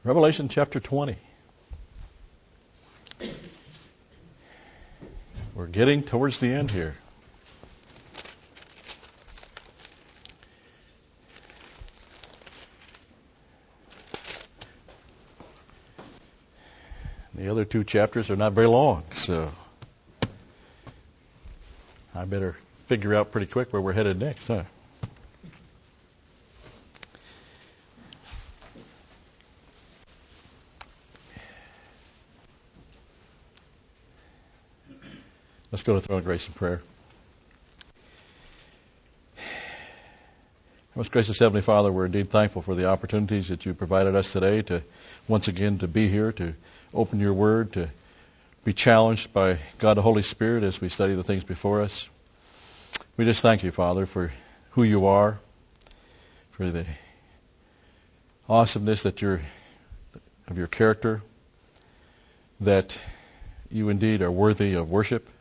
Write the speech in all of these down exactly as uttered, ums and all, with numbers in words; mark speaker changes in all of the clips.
Speaker 1: Revelation chapter twenty. We're getting towards the end here. The other two chapters are not very long, so I better figure out pretty quick where we're headed next, huh? Let's go to the throne of grace in prayer. Most gracious Heavenly Father, we're indeed thankful for the opportunities that you provided us today to once again to be here, to open your word, to be challenged by God the Holy Spirit as we study the things before us. We just thank you, Father, for who you are, for the awesomeness that you're, of your character, that you indeed are worthy of worship.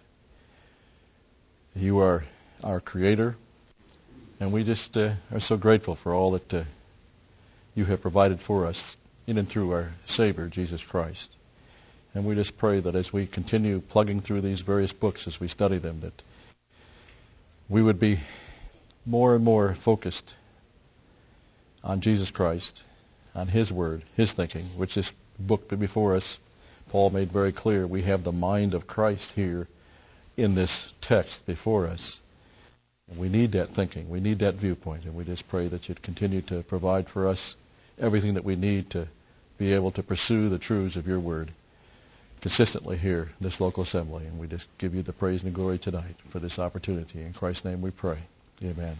Speaker 1: You are our Creator, and we just uh, are so grateful for all that uh, you have provided for us in and through our Savior, Jesus Christ. And we just pray that as we continue plugging through these various books as we study them, that we would be more and more focused on Jesus Christ, on His Word, His thinking, which this book before us, Paul made very clear, we have the mind of Christ here in this text before us. And we need that thinking. We need that viewpoint. And we just pray that you'd continue to provide for us everything that we need to be able to pursue the truths of your word consistently here in this local assembly. And we just give you the praise and the glory tonight for this opportunity. In Christ's name we pray. Amen.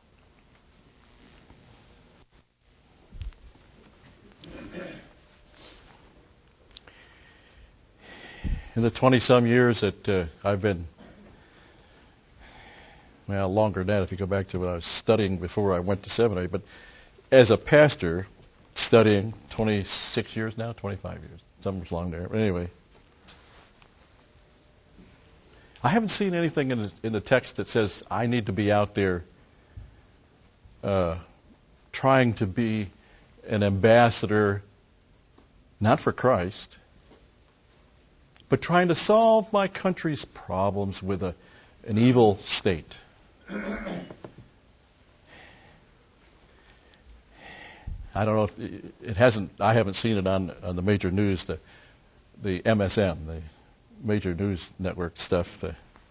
Speaker 1: In the twenty-some years that uh, I've been, well, longer than that if you go back to when I was studying before I went to seminary, but as a pastor, studying twenty-six years now, twenty-five years, something's long there. But anyway, I haven't seen anything in the, in the text that says I need to be out there uh, trying to be an ambassador, not for Christ, but trying to solve my country's problems with a, an evil state. I don't know if it, it hasn't. I haven't seen it on, on the major news, the the M S M, the major news network stuff. Uh,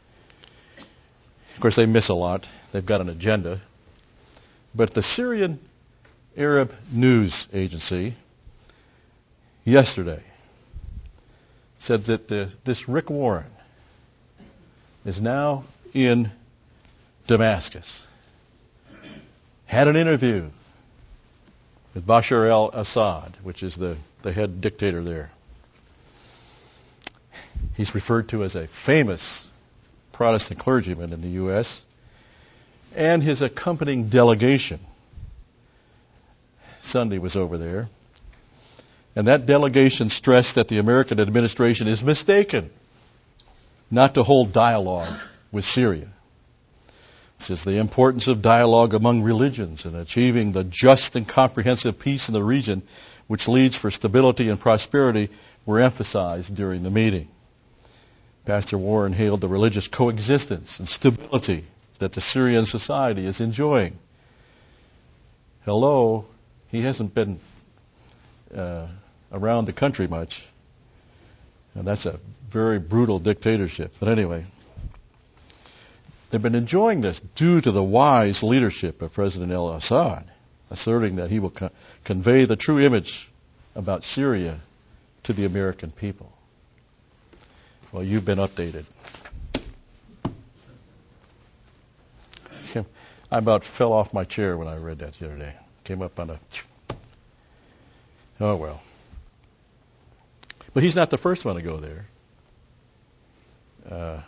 Speaker 1: of course, they miss a lot. They've got an agenda. But the Syrian Arab News Agency yesterday said that the, this Rick Warren is now in Damascus. Had an interview with Bashar al-Assad, which is the, the head dictator there. He's referred to as a famous Protestant clergyman in the U S, and his accompanying delegation Sunday was over there. And that delegation stressed that the American administration is mistaken not to hold dialogue with Syria. It says the importance of dialogue among religions and achieving the just and comprehensive peace in the region, which leads for stability and prosperity, were emphasized during the meeting. Pastor Warren hailed the religious coexistence and stability that the Syrian society is enjoying. Hello, he hasn't been uh, around the country much, and that's a very brutal dictatorship. But anyway, they've been enjoying this due to the wise leadership of President al-Assad, asserting that he will co- convey the true image about Syria to the American people. Well, you've been updated. I about fell off my chair when I read that the other day. Came up on a... Oh, well. But he's not the first one to go there. Uh,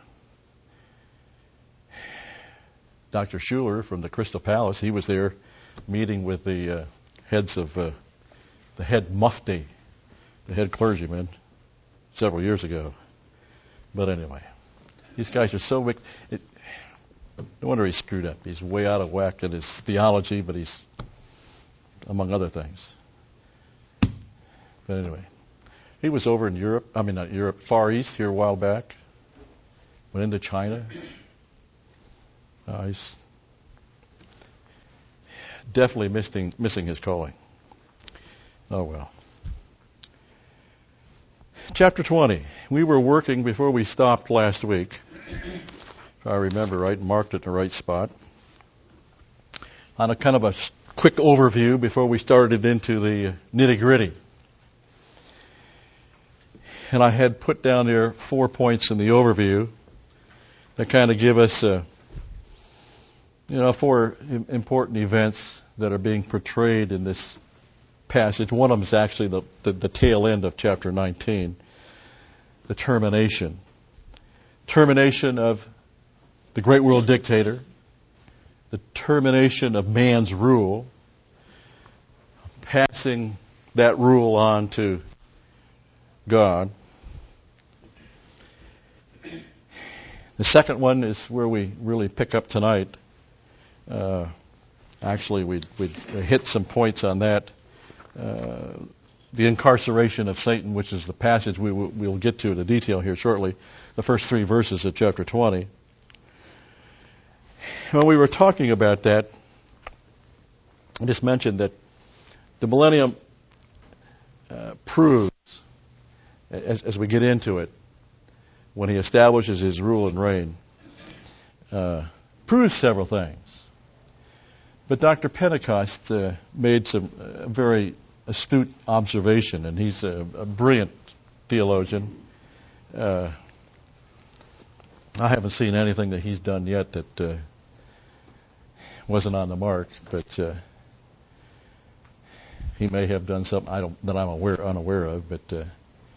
Speaker 1: Doctor Schuller from the Crystal Palace, he was there meeting with the uh, heads of uh, the head mufti, the head clergyman, several years ago. But anyway, these guys are so wicked. It, no wonder he's screwed up. He's way out of whack in his theology, but he's, among other things. But anyway, he was over in Europe, I mean not Europe, Far East here a while back. Went into China. Uh, he's definitely missing, missing his calling. Oh well. Chapter twenty. We were working before we stopped last week, if I remember right, marked it in the right spot, on a kind of a quick overview before we started into the nitty-gritty. And I had put down there four points in the overview that kind of give us, uh, you know, four important events that are being portrayed in this passage. One of them is actually the, the, the tail end of chapter nineteen, the termination. Termination of the great world dictator, the termination of man's rule, passing that rule on to God. The second one is where we really pick up tonight. Uh, actually, we we hit some points on that. Uh, the incarceration of Satan, which is the passage we will, we'll get to the detail here shortly, the first three verses of chapter twenty. When we were talking about that, I just mentioned that the millennium uh, proves, as, as we get into it, when he establishes his rule and reign, uh, proves several things. But Doctor Pentecost uh, made some uh, very astute observation, and he's a, a brilliant theologian. Uh, I haven't seen anything that he's done yet that uh, wasn't on the mark, but uh, he may have done something I don't that I'm aware unaware of. But uh,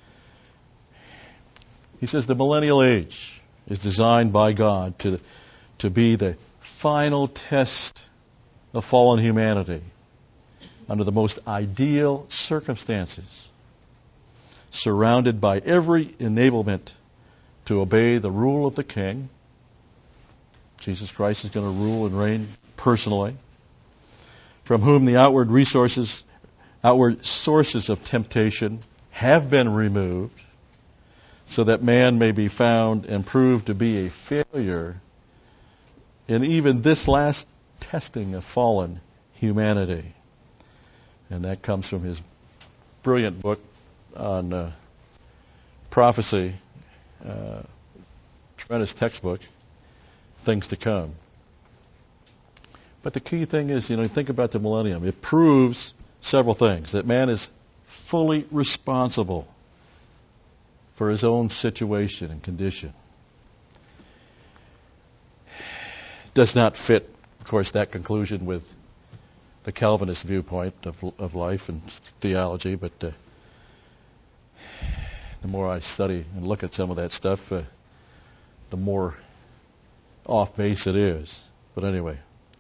Speaker 1: he says the millennial age is designed by God to to be the final test of fallen humanity under the most ideal circumstances, surrounded by every enablement to obey the rule of the King. Jesus Christ is going to rule and reign personally, from whom the outward resources, outward sources of temptation have been removed, so that man may be found and proved to be a failure in even this last testing of fallen humanity. And that comes from his brilliant book on uh, prophecy, uh, tremendous textbook, Things to Come. But the key thing is, you know, think about the millennium. It proves several things. That man is fully responsible for his own situation and condition. Does not fit, of course, that conclusion with the Calvinist viewpoint of, of life and theology, but uh, the more I study and look at some of that stuff, uh, the more off base it is. But anyway,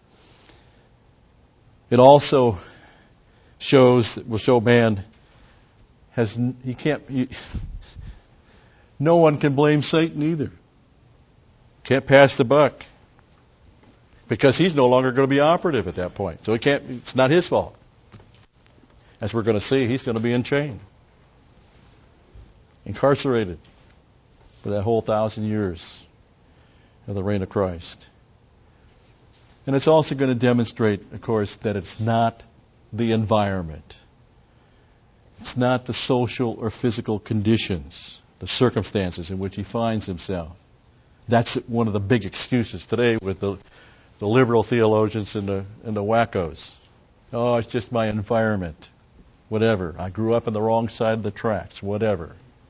Speaker 1: it also shows, will show man has, he can't, he, no one can blame Satan either. Can't pass the buck. Because he's no longer going to be operative at that point. So it can't, it's not his fault. As we're going to see, he's going to be enchained, incarcerated for that whole thousand years of the reign of Christ. And it's also going to demonstrate, of course, that it's not the environment. It's not the social or physical conditions, the circumstances in which he finds himself. That's one of the big excuses today with the the liberal theologians and the and the wackos. Oh, it's just my environment. Whatever. I grew up on the wrong side of the tracks. Whatever.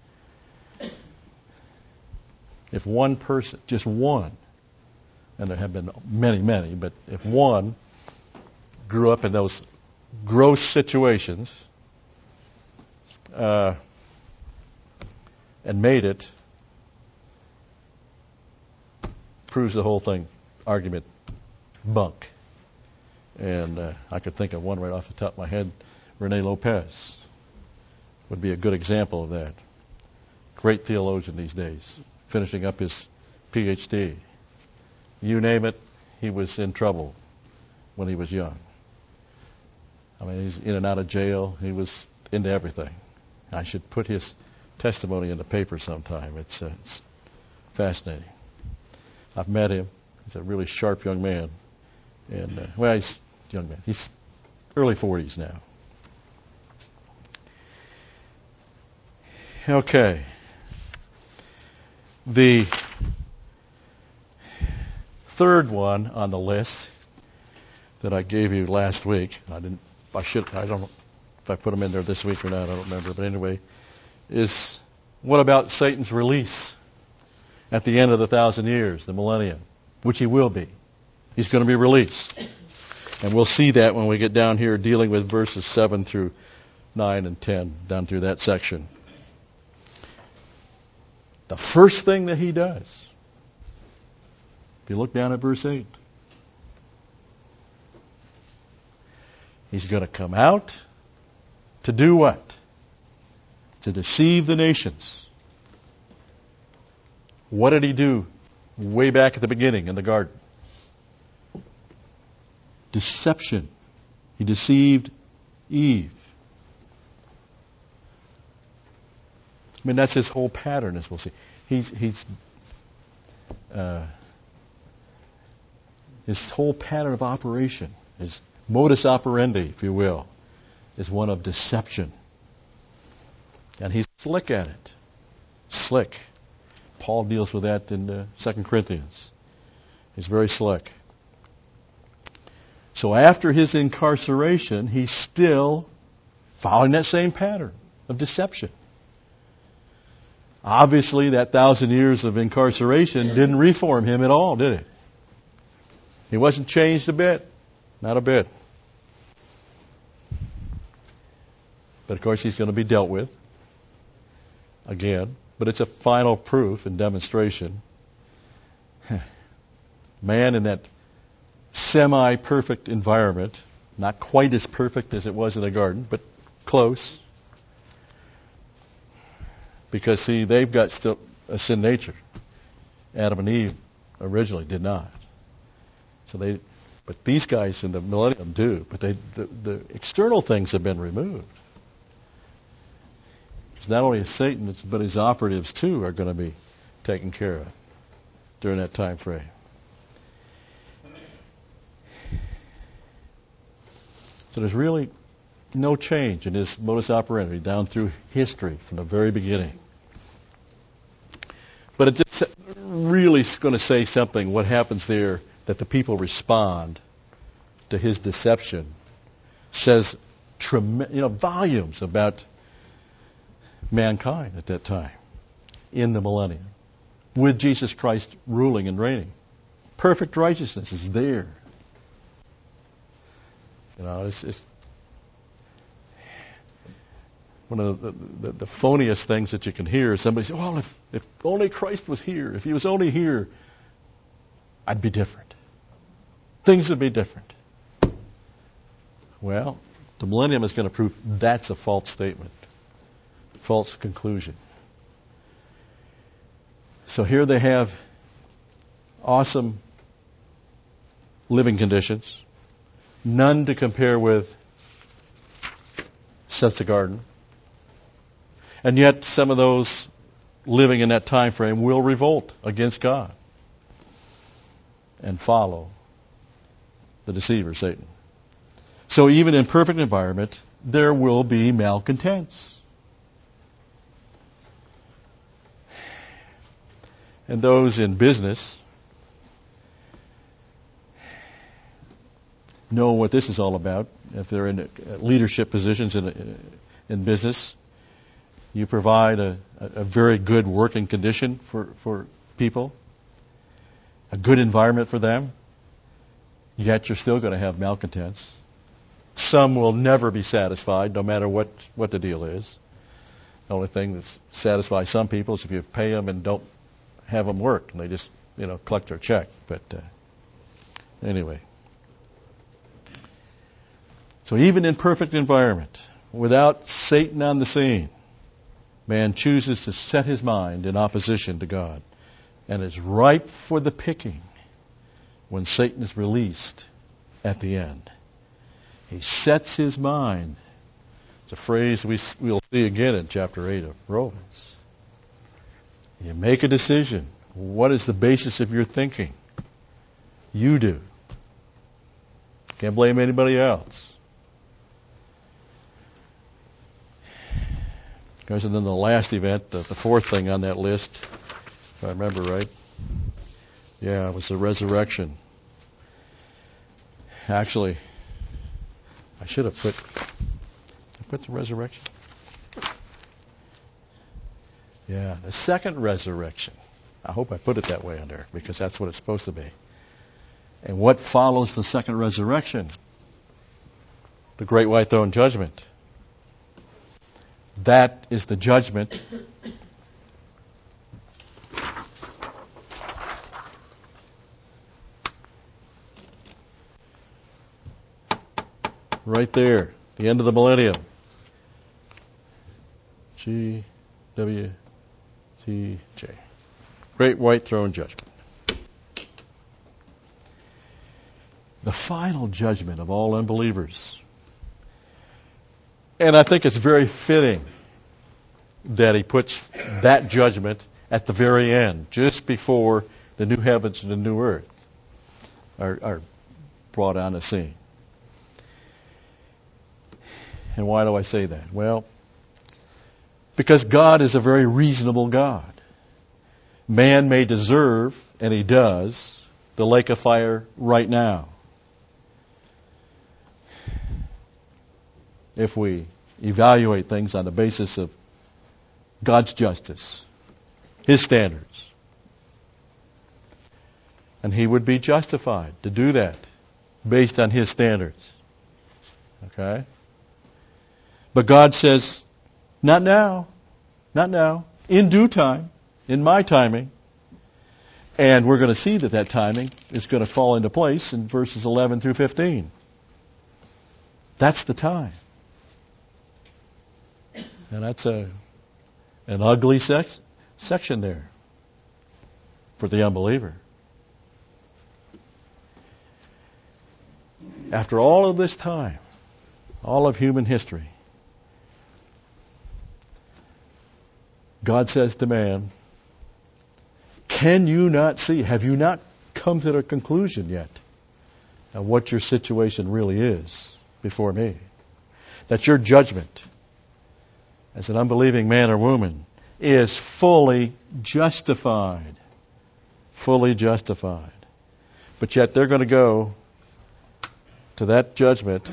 Speaker 1: If one person, just one, and there have been many, many, but if one grew up in those gross situations uh, and made it, proves the whole thing, argument, bunk. And uh, I could think of one right off the top of my head. Rene Lopez would be a good example of that. Great theologian these days, finishing up his P H D. You name it, he was in trouble when he was young. I mean, he's in and out of jail. He was into everything. I should put his testimony in the paper sometime. It's, uh, it's fascinating. I've met him. He's a really sharp young man. And, uh, well, he's a young man. He's early forties now. Okay. The third one on the list that I gave you last week, I didn't, I should, I don't know if I put them in there this week or not, I don't remember, but anyway, is what about Satan's release at the end of the thousand years, the millennium, which he will be. He's going to be released. And we'll see that when we get down here dealing with verses seven through nine and ten, down through that section. The first thing that he does, if you look down at verse eight, he's going to come out to do what? To deceive the nations. What did he do way back at the beginning in the garden? Deception. He deceived Eve. I mean, that's his whole pattern, as we'll see. He's, he's, uh, his whole pattern of operation, his modus operandi, if you will, is one of deception. And he's slick at it. Slick. Paul deals with that in uh, Second Corinthians. He's very slick. So after his incarceration, he's still following that same pattern of deception. Obviously, that thousand years of incarceration didn't reform him at all, did it? He wasn't changed a bit. Not a bit. But of course, he's going to be dealt with again. But it's a final proof and demonstration. Man in that semi-perfect environment, not quite as perfect as it was in the garden, but close. Because, see, they've got still a sin nature. Adam and Eve originally did not. So they, but these guys in the millennium do. But they, the, the external things have been removed. It's not only Satan, but his operatives too are going to be taken care of during that time frame. So there's really no change in his modus operandi down through history from the very beginning. But it just really is going to say something, what happens there, that the people respond to his deception, says trem- you know, volumes about mankind at that time, in the millennium, with Jesus Christ ruling and reigning. Perfect righteousness is there. You know, it's, it's one of the, the, the phoniest things that you can hear is somebody say, well, if, if only Christ was here, if he was only here, I'd be different. Things would be different. Well, the millennium is going to prove that's a false statement, false conclusion. So here they have awesome living conditions, none to compare with since the garden. And yet some of those living in that time frame will revolt against God and follow the deceiver, Satan. So even in perfect environment, there will be malcontents. And those in business know what this is all about. If they're in leadership positions in, in business, you provide a, a very good working condition for, for people, a good environment for them, yet you're still going to have malcontents. Some will never be satisfied, no matter what, what the deal is. The only thing that satisfies some people is if you pay them and don't have them work, and they just, you know, collect their check. But uh, anyway. So even in perfect environment, without Satan on the scene, man chooses to set his mind in opposition to God and is ripe for the picking when Satan is released at the end. He sets his mind It's a phrase we, we'll see again in chapter eight of Romans. You make a decision. What is the basis of your thinking? You do. Can't blame anybody else. Because then the last event, the, the fourth thing on that list, if I remember right, yeah, it was the resurrection. Actually, I should have put, I put the resurrection. Yeah, the second resurrection. I hope I put it that way on there, because that's what it's supposed to be. And what follows the second resurrection? The great white throne judgment. That is the judgment right there, the end of the millennium. G W T J. Great white throne judgment. The final judgment of all unbelievers. And I think it's very fitting that he puts that judgment at the very end, just before the new heavens and the new earth are, are brought on the scene. And why do I say that? Well, because God is a very reasonable God. Man may deserve, and he does, the lake of fire right now. If we evaluate things on the basis of God's justice, His standards. And he would be justified to do that based on His standards. Okay? But God says, not now, not now, in due time, in my timing. And we're going to see that that timing is going to fall into place in verses eleven through fifteen. That's the time. And that's a an ugly sex, section there for the unbeliever. After all of this time, all of human history, God says to man, can you not see, have you not come to the conclusion yet of what your situation really is before me? That your judgment as an unbelieving man or woman is fully justified. Fully justified. But yet they're going to go to that judgment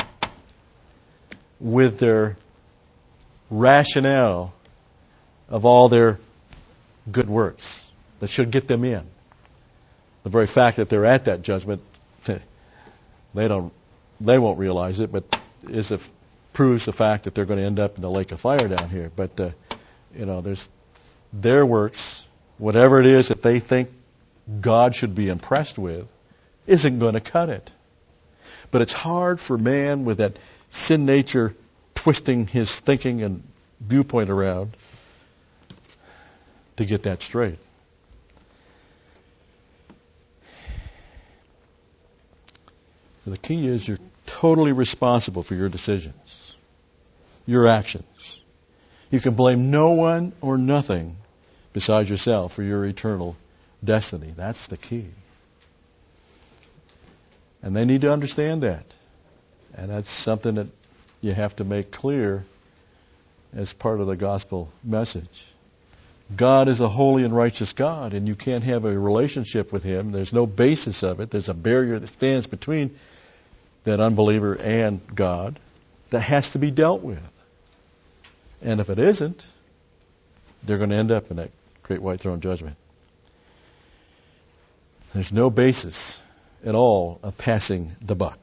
Speaker 1: with their rationale of all their good works that should get them in. The very fact that they're at that judgment, they don't, they won't realize it, but is a proves the fact that they're going to end up in the lake of fire down here. But, uh, you know, there's their works, whatever it is that they think God should be impressed with, isn't going to cut it. But it's hard for man with that sin nature twisting his thinking and viewpoint around to get that straight. So the key is you're totally responsible for your decisions, your actions. You can blame no one or nothing besides yourself for your eternal destiny. That's the key. And they need to understand that. And that's something that you have to make clear as part of the gospel message. God is a holy and righteous God, and you can't have a relationship with Him. There's no basis of it. There's a barrier that stands between that unbeliever and God that has to be dealt with. And if it isn't, they're going to end up in that great white throne judgment. There's no basis at all of passing the buck.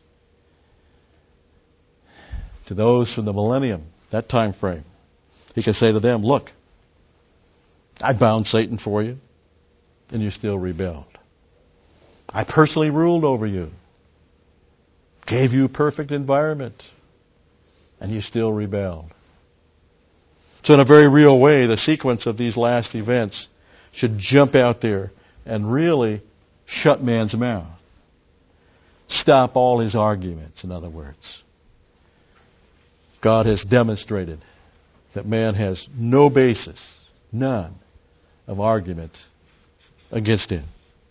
Speaker 1: To those from the millennium, that time frame, He can say to them, look, I bound Satan for you, and you still rebelled. I personally ruled over you, gave you perfect environment, and you still rebelled. So in a very real way, the sequence of these last events should jump out there and really shut man's mouth. Stop all his arguments, in other words. God has demonstrated that man has no basis, none, of argument against him.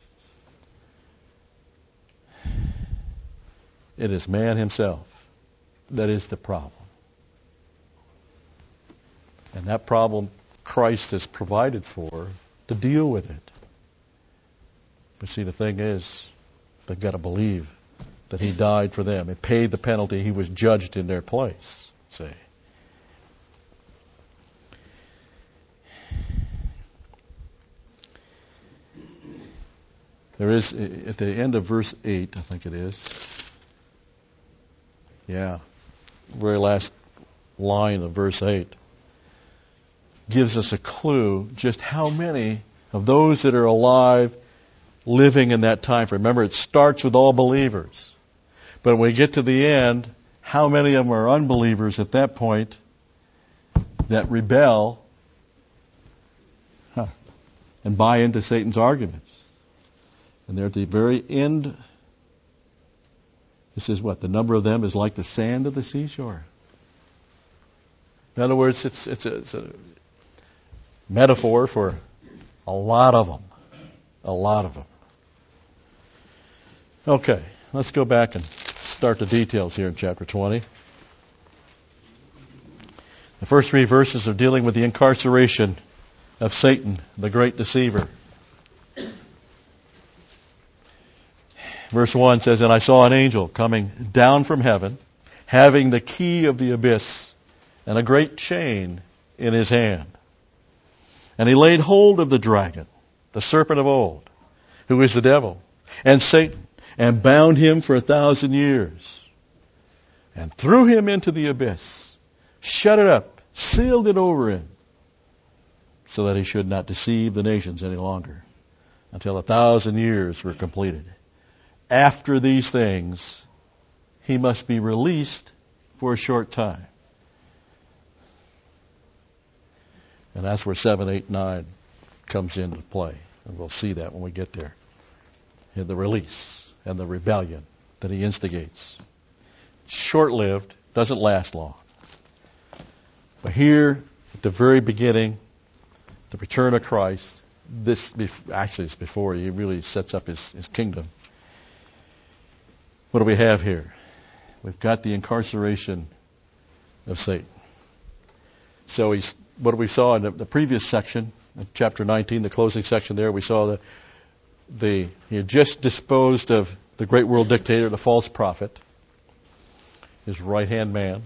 Speaker 1: It is man himself that is the problem. And that problem Christ has provided for to deal with it. But see, the thing is, they've got to believe that he died for them. He paid the penalty. He was judged in their place. See? There is, at the end of verse eight, I think it is. Yeah. Very last line of verse eight gives us a clue just how many of those that are alive living in that time frame. Remember, it starts with all believers. But when we get to the end, how many of them are unbelievers at that point that rebel huh, and buy into Satan's arguments? And they're at the very end. It says what? The number of them is like the sand of the seashore. In other words, it's, it's, a, it's a metaphor for a lot of them. A lot of them. Okay, let's go back and start the details here in chapter twenty. The first three verses are dealing with the incarceration of Satan, the great deceiver. Verse one says, "And I saw an angel coming down from heaven, having the key of the abyss and a great chain in his hand. And he laid hold of the dragon, the serpent of old, who is the devil, and Satan, and bound him for a thousand years, and threw him into the abyss, shut it up, sealed it over him, so that he should not deceive the nations any longer, until a thousand years were completed. After these things, he must be released for a short time." And that's where seven, eight, nine comes into play. And we'll see that when we get there. In the release and the rebellion that he instigates. Short-lived, doesn't last long. But here, at the very beginning, the return of Christ, this actually it's before he really sets up his, his kingdom. What do we have here? We've got the incarceration of Satan. So he's, what we saw in the, the previous section, in chapter nineteen, the closing section there, we saw the, the he had just disposed of the great world dictator, the false prophet, his right-hand man.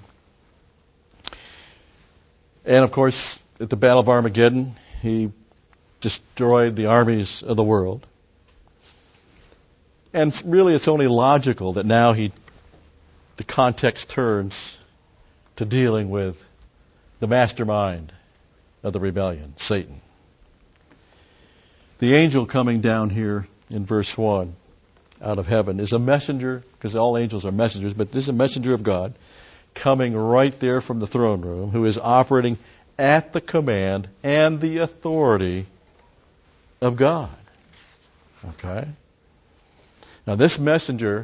Speaker 1: And of course, at the Battle of Armageddon, he destroyed the armies of the world. And really, it's only logical that now he, the context turns to dealing with the mastermind of the rebellion, Satan. The angel coming down here in verse one out of heaven is a messenger, because all angels are messengers, but this is a messenger of God coming right there from the throne room, who is operating at the command and the authority of God. Okay? Now, this messenger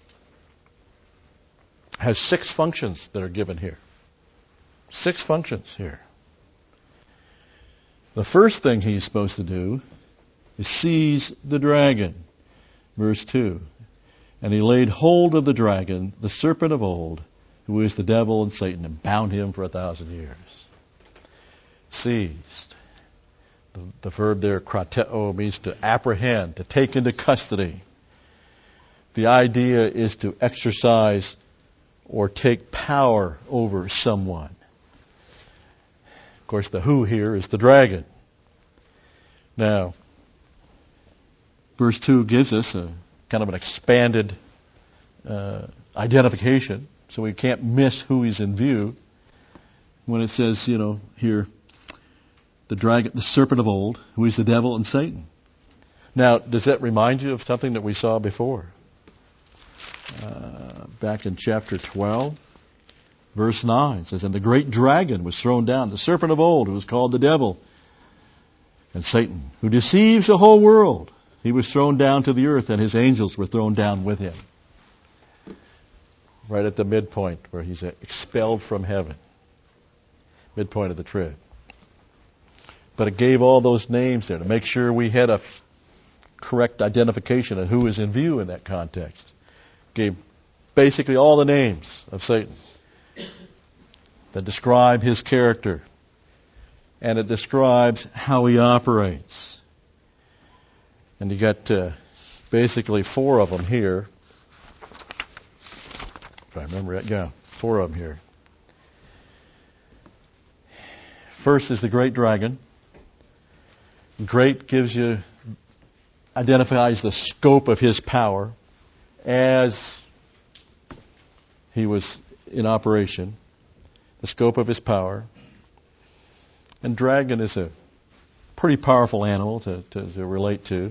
Speaker 1: has six functions that are given here. Six functions here. The first thing he's supposed to do is seize the dragon. Verse two. "And he laid hold of the dragon, the serpent of old, who is the devil and Satan, and bound him for a thousand years." Seized. The, the verb there, krateo, means to apprehend, to take into custody. The idea is to exercise or take power over someone. Of course, the who here is the dragon. Now, verse two gives us a kind of an expanded uh, identification, so we can't miss who he's in view. When it says, you know, here, the dragon, the serpent of old, who is the devil and Satan. Now, does that remind you of something that we saw before? Uh, back in chapter twelve, verse nine, it says, "And the great dragon was thrown down, the serpent of old, who was called the devil and Satan, who deceives the whole world. He was thrown down to the earth, and his angels were thrown down with him." right at the midpoint where he's expelled from heaven. Midpoint of the trib. But it gave all those names there to make sure we had a f- correct identification of who was in view in that context. Gave basically all the names of Satan that describe his character. And it describes how he operates. And you got uh, basically four of them here. If I remember it, yeah, four of them here. First is the great dragon. Great gives you, identifies the scope of his power as he was in operation, the scope of his power. And dragon is a pretty powerful animal to, to, to relate to.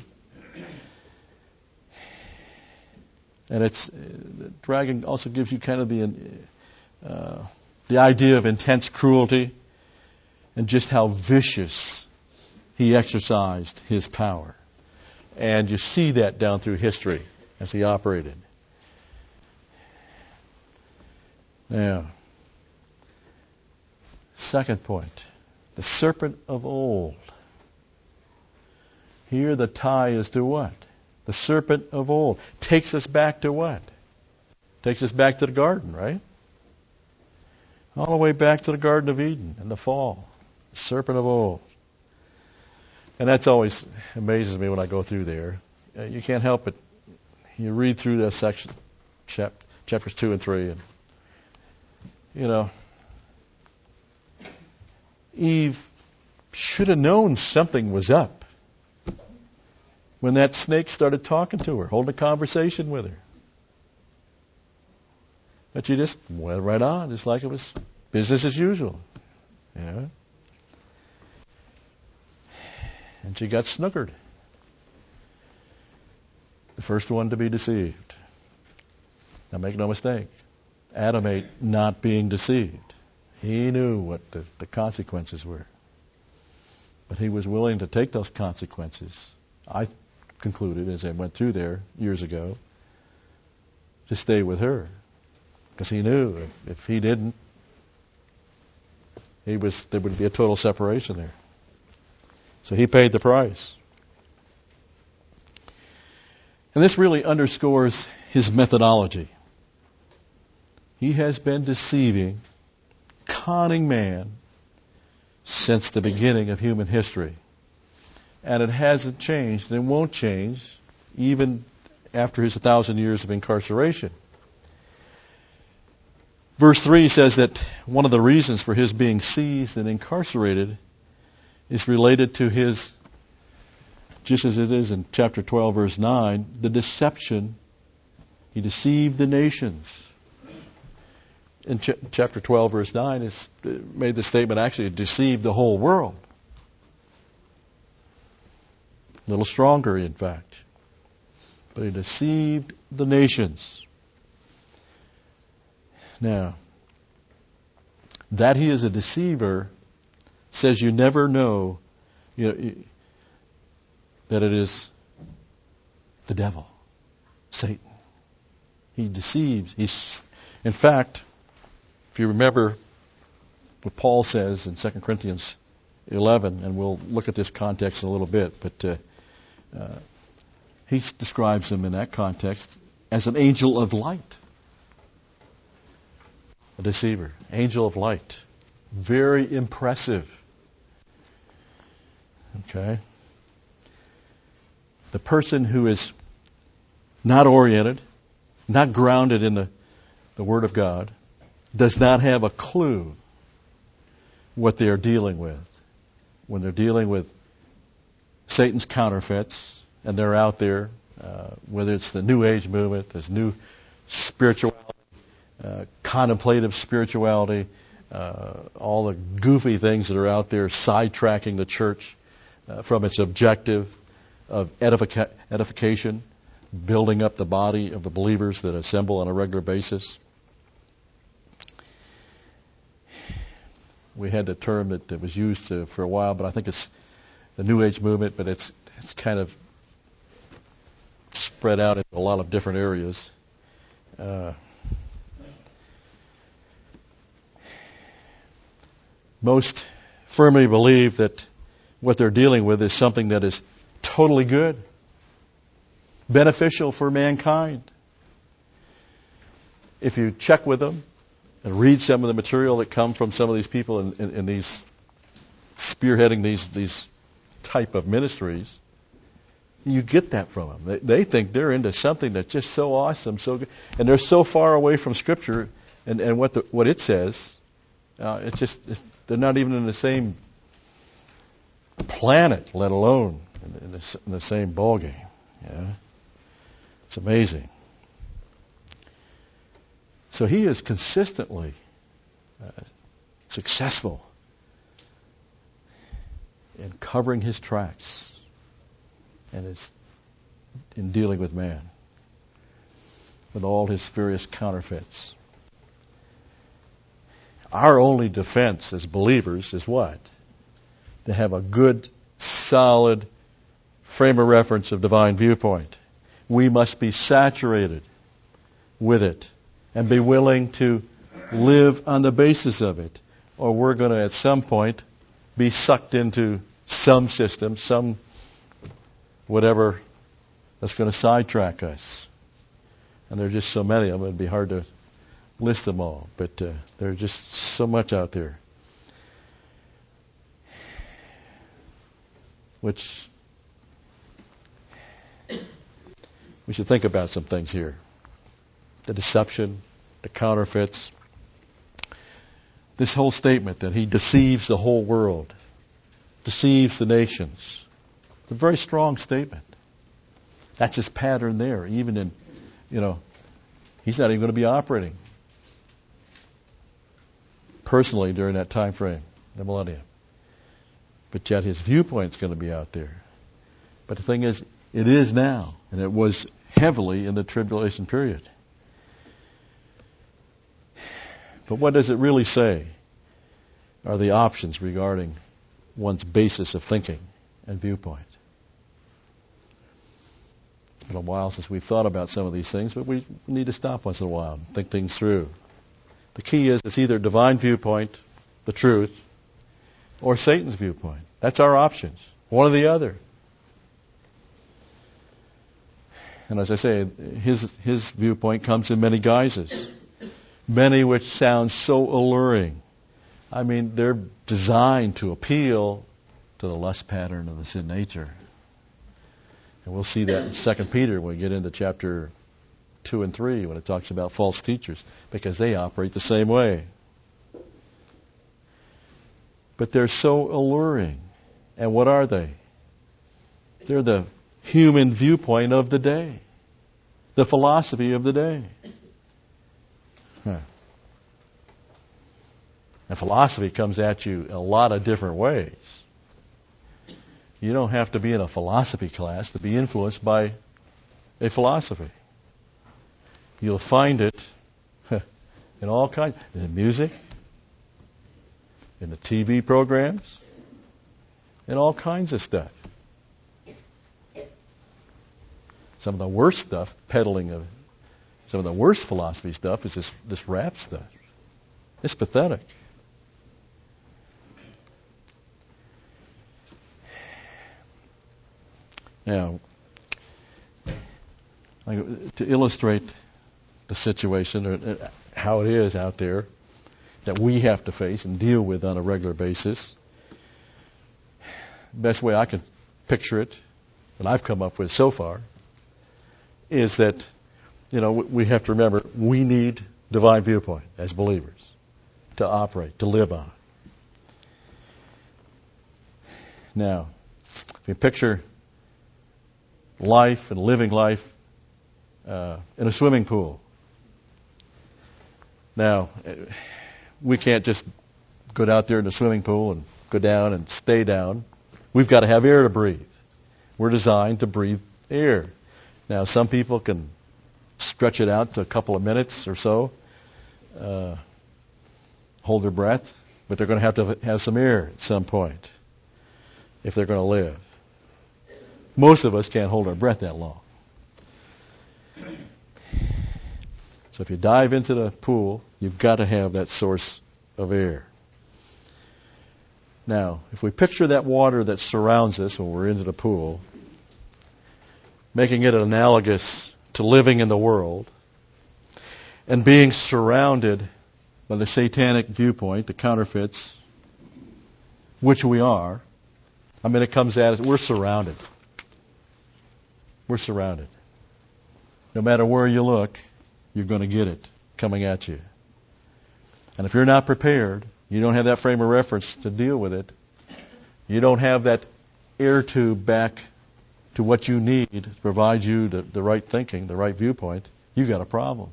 Speaker 1: And it's the dragon also gives you kind of the uh, the idea of intense cruelty and just how vicious he exercised his power. And you see that down through history as he operated. Now, second point, the serpent of old. Here the tie is to what? The serpent of old. Takes us back to what? Takes us back to the garden, right? All the way back to the Garden of Eden in the fall. The serpent of old. And that's always amazes me when I go through there. Uh, you can't help it. You read through that section, chap, chapters two and three, and you know, Eve should have known something was up when that snake started talking to her, holding a conversation with her. But she just went right on, just like it was business as usual. Yeah. And she got snookered. The first one to be deceived. Now make no mistake, Adam ate not being deceived. He knew what the, the consequences were. But he was willing to take those consequences, I concluded as I went through there years ago, to stay with her. Because he knew if, if he didn't, he was there would be a total separation there. So he paid the price. And this really underscores his methodology. He has been deceiving, conning man since the beginning of human history. And it hasn't changed and it won't change even after his thousand years of incarceration. Verse three says that one of the reasons for his being seized and incarcerated is related to his, just as it is in chapter twelve, verse nine, the deception. He deceived the nations. In ch- chapter twelve, verse nine, it's made the statement actually deceived the whole world. A little stronger, in fact. But he deceived the nations. Now, that he is a deceiver says you never know, you know, that it is the devil, Satan. He deceives. He's, in fact, if you remember what Paul says in Second Corinthians eleven, and we'll look at this context in a little bit, but uh, uh, he describes him in that context as an angel of light. A deceiver, angel of light. Very impressive. Okay? The person who is not oriented, not grounded in the, the Word of God, does not have a clue what they are dealing with. When they're dealing with Satan's counterfeits, and they're out there, uh, whether it's the New Age movement, this new spirituality, uh, contemplative spirituality, uh, all the goofy things that are out there sidetracking the church uh, from its objective of edifica- edification, building up the body of the believers that assemble on a regular basis. We had the term that, that was used to, for a while, but I think it's the New Age movement, but it's it's kind of spread out into a lot of different areas. Uh, most firmly believe that what they're dealing with is something that is totally good, beneficial for mankind. If you check with them and read some of the material that come from some of these people in, in, in these spearheading these these type of ministries, you get that from them. They, they think they're into something that's just so awesome, so good, and they're so far away from Scripture and, and what the, what it says. Uh, it's just it's, they're not even in the same planet, let alone in, in, the, in the same ball game. Yeah, it's amazing. So he is consistently uh, successful in covering his tracks and is in dealing with man with all his various counterfeits. Our only defense as believers is what? To have a good, solid frame of reference of divine viewpoint. We must be saturated with it and be willing to live on the basis of it, or we're going to at some point be sucked into some system, some whatever that's going to sidetrack us. And there are just so many of them, it'd be hard to list them all, but uh, there's just so much out there. Which we should think about some things here. The deception, the counterfeits. This whole statement that he deceives the whole world, deceives the nations. It's a very strong statement. That's his pattern there, even in, you know, he's not even going to be operating personally during that time frame, the millennium. But yet his viewpoint's going to be out there. But the thing is, it is now, and it was heavily in the tribulation period. But what does it really say are the options regarding one's basis of thinking and viewpoint? It's been a while since we've thought about some of these things, but we need to stop once in a while and think things through. The key is it's either divine viewpoint, the truth, or Satan's viewpoint. That's our options. One or the other. And as I say, his his viewpoint comes in many guises. Many which sound so alluring. I mean, they're designed to appeal to the lust pattern of the sin nature. And we'll see that in Second Peter when we get into chapter two and three when it talks about false teachers, because they operate the same way. But they're so alluring. And what are they? They're the human viewpoint of the day, the philosophy of the day. Huh. And philosophy comes at you a lot of different ways. You don't have to be in a philosophy class to be influenced by a philosophy. You'll find it in all kinds, in the music, in the T V programs, in all kinds of stuff. Some of the worst stuff, peddling of some of the worst philosophy stuff is this, this rap stuff. It's pathetic. Now, to illustrate the situation or how it is out there that we have to face and deal with on a regular basis, the best way I can picture it, that I've come up with so far, is that, you know, we have to remember we need divine viewpoint as believers to operate, to live on. Now, if you picture life and living life uh, in a swimming pool. Now, we can't just go out there in the swimming pool and go down and stay down. We've got to have air to breathe. We're designed to breathe air. Now, some people can stretch it out to a couple of minutes or so, uh, hold their breath, but they're going to have to have some air at some point if they're going to live. Most of us can't hold our breath that long. So if you dive into the pool, you've got to have that source of air. Now, if we picture that water that surrounds us when we're into the pool, making it analogous to living in the world, and being surrounded by the satanic viewpoint, the counterfeits, which we are, I mean, it comes at us, we're surrounded. We're surrounded. No matter where you look, you're going to get it coming at you. And if you're not prepared, you don't have that frame of reference to deal with it, you don't have that air tube back to what you need to provide you the, the right thinking, the right viewpoint, you've got a problem.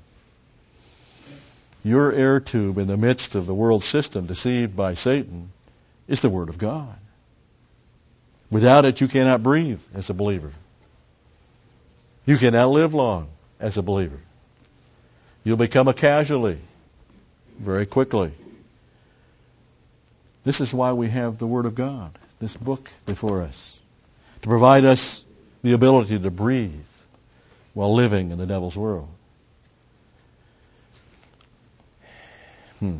Speaker 1: Your air tube in the midst of the world system deceived by Satan is the Word of God. Without it, you cannot breathe as a believer. You cannot live long as a believer. You'll become a casualty very quickly. This is why we have the Word of God, this book before us, to provide us the ability to breathe while living in the devil's world. Hmm.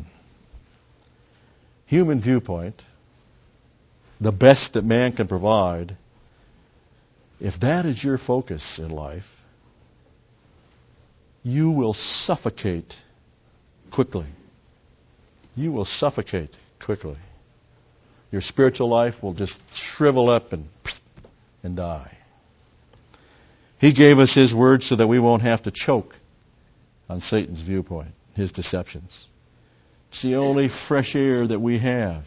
Speaker 1: Human viewpoint, the best that man can provide, if that is your focus in life, you will suffocate quickly. You will suffocate quickly. Your spiritual life will just shrivel up and, and die. He gave us His Word so that we won't have to choke on Satan's viewpoint, his deceptions. It's the only fresh air that we have.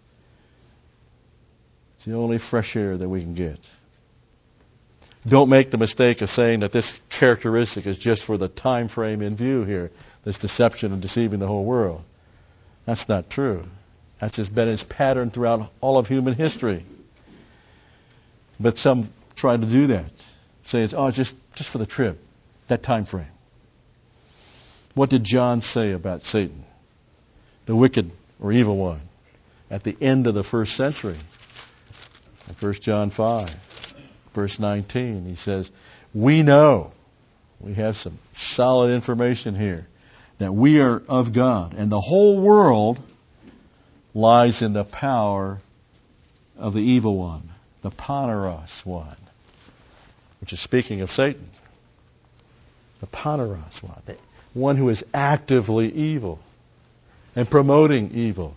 Speaker 1: It's the only fresh air that we can get. Don't make the mistake of saying that this characteristic is just for the time frame in view here, this deception and deceiving the whole world. That's not true. That's just been its pattern throughout all of human history. But some try to do that. Say it's oh just, just for the trib, that time frame. What did John say about Satan, the wicked or evil one, at the end of the first century? In First John five, verse nineteen, he says, we know, we have some solid information here, that we are of God, and the whole world lies in the power of the evil one, the Poneros one, which is speaking of Satan. The Poneros one, the one who is actively evil and promoting evil.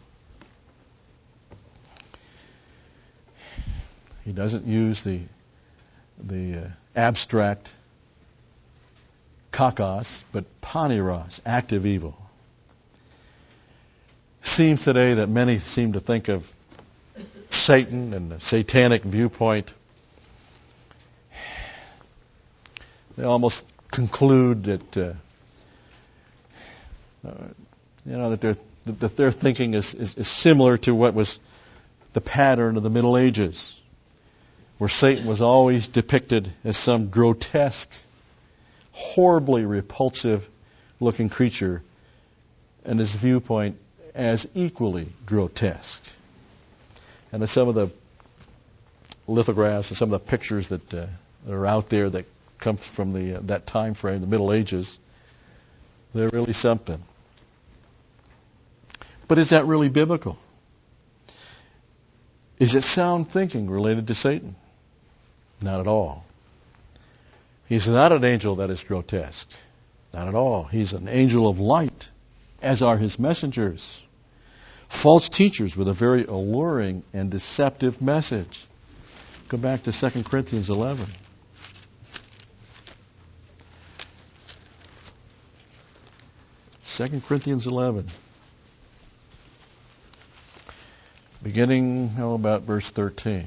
Speaker 1: He doesn't use the the uh, abstract kakos, but paneros, active evil. Seems today that many seem to think of Satan and the satanic viewpoint. They almost conclude that uh, uh, you know that their that their thinking is, is, is similar to what was the pattern of the Middle Ages, where Satan was always depicted as some grotesque, horribly repulsive-looking creature, and his viewpoint as equally grotesque. And some of the lithographs and some of the pictures that, uh, that are out there that come from the uh, that time frame, the Middle Ages, they're really something. But is that really biblical? Is it sound thinking related to Satan? Not at all. He's not an angel that is grotesque. Not at all. He's an angel of light, as are his messengers. False teachers with a very alluring and deceptive message. Go back to Second Corinthians eleven. Second Corinthians eleven. Beginning, how about verse thirteen?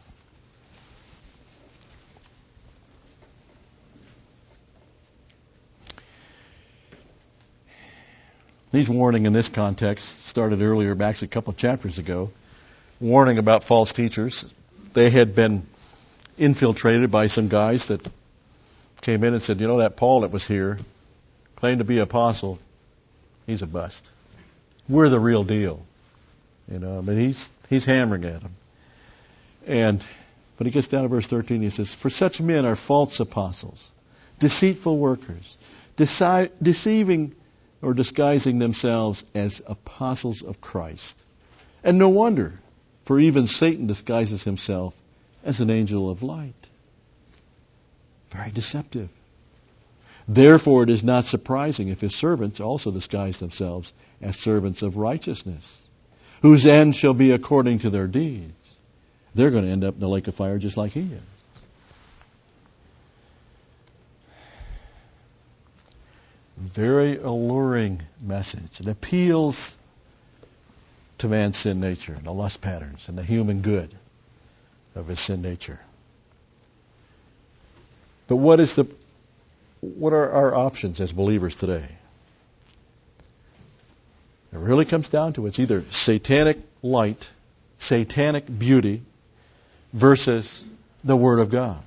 Speaker 1: He's warning in this context, started earlier, actually a couple of chapters ago, warning about false teachers. They had been infiltrated by some guys that came in and said, you know, that Paul that was here, claimed to be an apostle, he's a bust. We're the real deal. You know, I mean, he's he's hammering at them. And but he gets down to verse thirteen, he says, for such men are false apostles, deceitful workers, deci- deceiving or disguising themselves as apostles of Christ. And no wonder, For even Satan disguises himself as an angel of light. Very deceptive. Therefore, it is not surprising if his servants also disguise themselves as servants of righteousness, whose end shall be according to their deeds. They're going to end up in the lake of fire just like he is. Very alluring message. It appeals to man's sin nature and the lust patterns and the human good of his sin nature. But what is the what are our options as believers today? It really comes down to it's either satanic light, satanic beauty, versus the Word of God.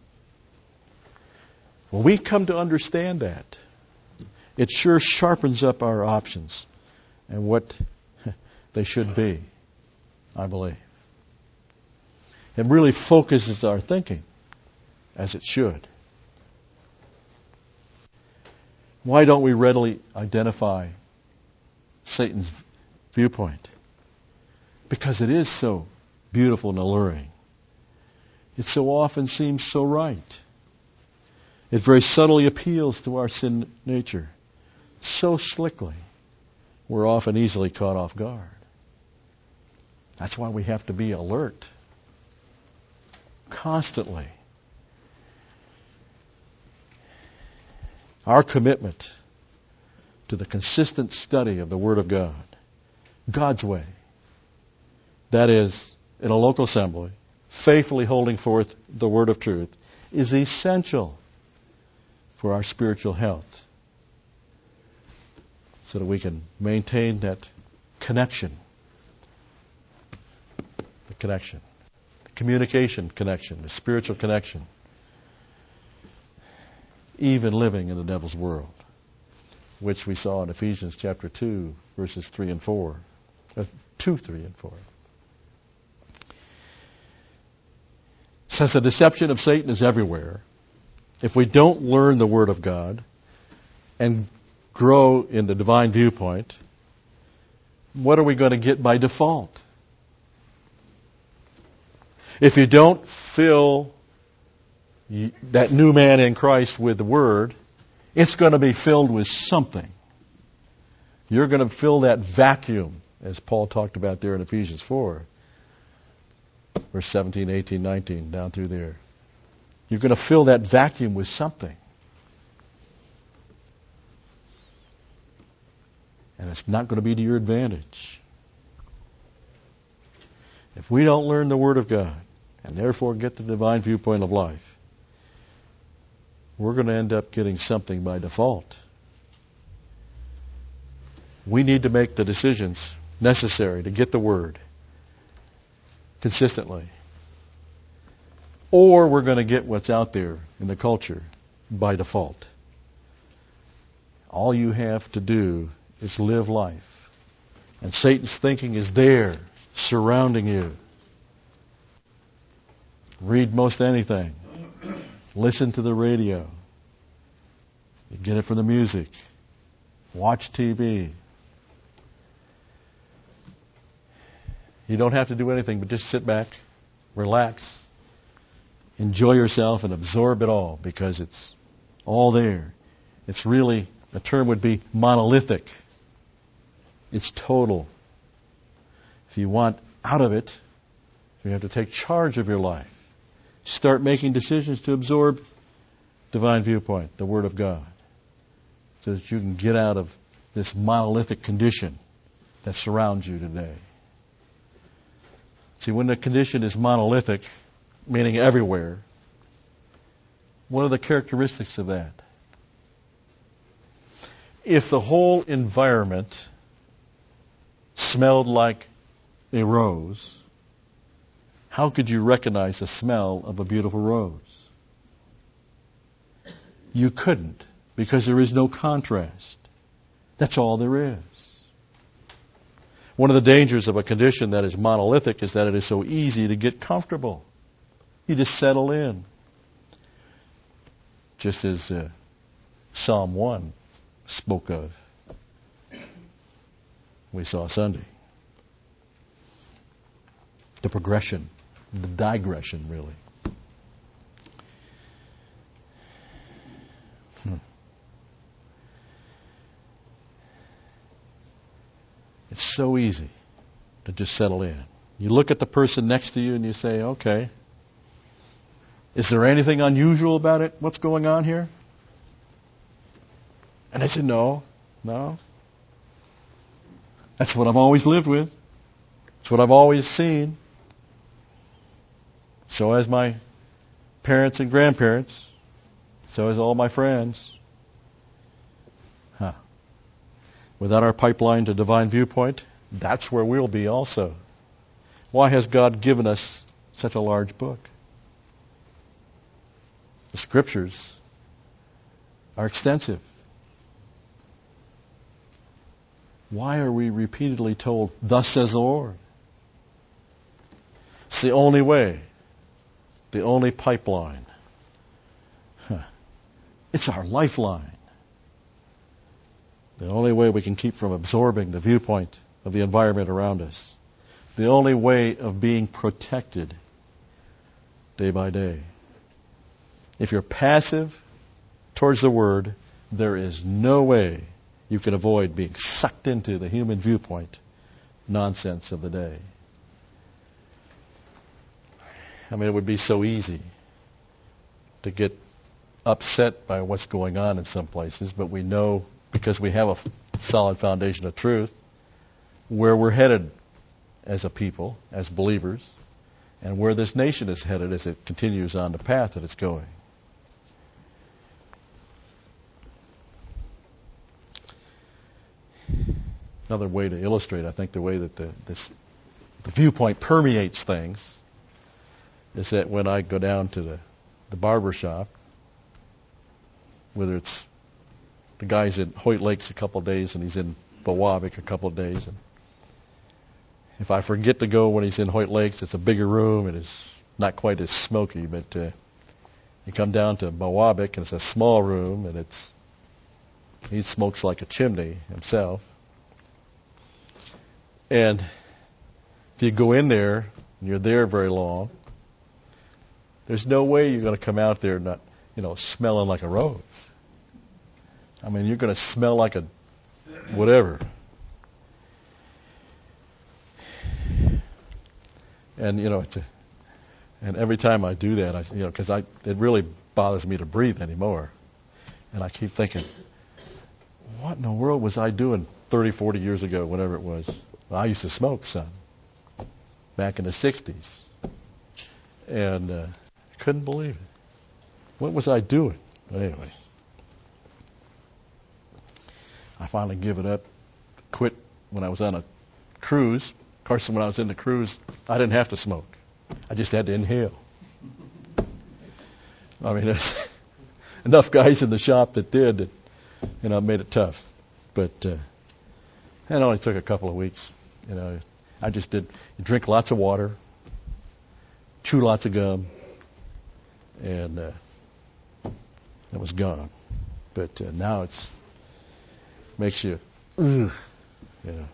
Speaker 1: When we come to understand that, it sure sharpens up our options and what they should be, I believe. It really focuses our thinking as it should. Why don't we readily identify Satan's viewpoint? Because it is so beautiful and alluring. It so often seems so right. It very subtly appeals to our sin nature. So slickly, we're often easily caught off guard. That's why we have to be alert. Constantly. Our commitment to the consistent study of the Word of God, God's way, that is, in a local assembly, faithfully holding forth the Word of truth, is essential for our spiritual health, so that we can maintain that connection, the connection, the communication connection, the spiritual connection, even living in the devil's world, which we saw in Ephesians chapter two, verses three and four, uh, two, three, and four. Since the deception of Satan is everywhere, if we don't learn the Word of God and grow in the divine viewpoint, what are we going to get by default? If you don't fill that new man in Christ with the Word, it's going to be filled with something. You're going to fill that vacuum, as Paul talked about there in Ephesians four, verse seventeen, eighteen, nineteen, down through there. You're going to fill that vacuum with something. And it's not going to be to your advantage. If we don't learn the Word of God, and therefore get the divine viewpoint of life, we're going to end up getting something by default. We need to make the decisions necessary to get the Word consistently. Or we're going to get what's out there in the culture by default. All you have to do is live life. And Satan's thinking is there, surrounding you. Read most anything. Listen to the radio. You get it from the music. Watch T V. You don't have to do anything but just sit back, relax, enjoy yourself, and absorb it all, because it's all there. It's really, the term would be monolithic. It's total. If you want out of it, you have to take charge of your life. Start making decisions to absorb divine viewpoint, the Word of God, so that you can get out of this monolithic condition that surrounds you today. See, when the condition is monolithic, meaning everywhere, what are the characteristics of that? If the whole environment smelled like a rose, how could you recognize the smell of a beautiful rose? You couldn't, because there is no contrast. That's all there is. One of the dangers of a condition that is monolithic is that it is so easy to get comfortable. You just settle in. Just as uh, Psalm one spoke of, we saw Sunday. the progression, the digression, really. Hmm. It's so easy to just settle in. You look at the person next to you and you say, okay, is there anything unusual about it? What's going on here? And I said, no, no. That's what I've always lived with. It's what I've always seen. So has my parents and grandparents. So has all my friends. Huh. Without our pipeline to divine viewpoint, that's where we'll be also. Why has God given us such a large book? The Scriptures are extensive. Why are we repeatedly told, thus says the Lord? It's the only way, the only pipeline. Huh. It's our lifeline. The only way we can keep from absorbing the viewpoint of the environment around us. The only way of being protected day by day. If you're passive towards the Word, there is no way you can avoid being sucked into the human viewpoint nonsense of the day. I mean, it would be so easy to get upset by what's going on in some places, but we know, because we have a solid foundation of truth, where we're headed as a people, as believers, and where this nation is headed as it continues on the path that it's going. Another way to illustrate, I think, the way that the, this, the viewpoint permeates things is that when I go down to the, the barber shop, whether it's the guy's in Hoyt Lakes a couple of days and he's in Bowabic a couple of days, and if I forget to go when he's in Hoyt Lakes, it's a bigger room and it's not quite as smoky, but uh, you come down to Bowabic and it's a small room and it's he smokes like a chimney himself. And if you go in there and you're there very long, there's no way you're going to come out there not, you know, smelling like a rose. I mean, you're going to smell like a whatever. And you know, it's a, and every time I do that, I you know, because I it really bothers me to breathe anymore, and I keep thinking, what in the world was I doing thirty, forty years ago, whatever it was? Well, I used to smoke some back in the sixties, and uh, I couldn't believe it. What was I doing? But anyway, I finally give it up, quit when I was on a cruise. Of course, when I was in the cruise, I didn't have to smoke. I just had to inhale. I mean, there's enough guys in the shop that did that, you know, made it tough. But uh, it only took a couple of weeks. You know, I just did you drink lots of water, chew lots of gum, and uh, it was gone. But uh, now it's makes you, ugh, you know.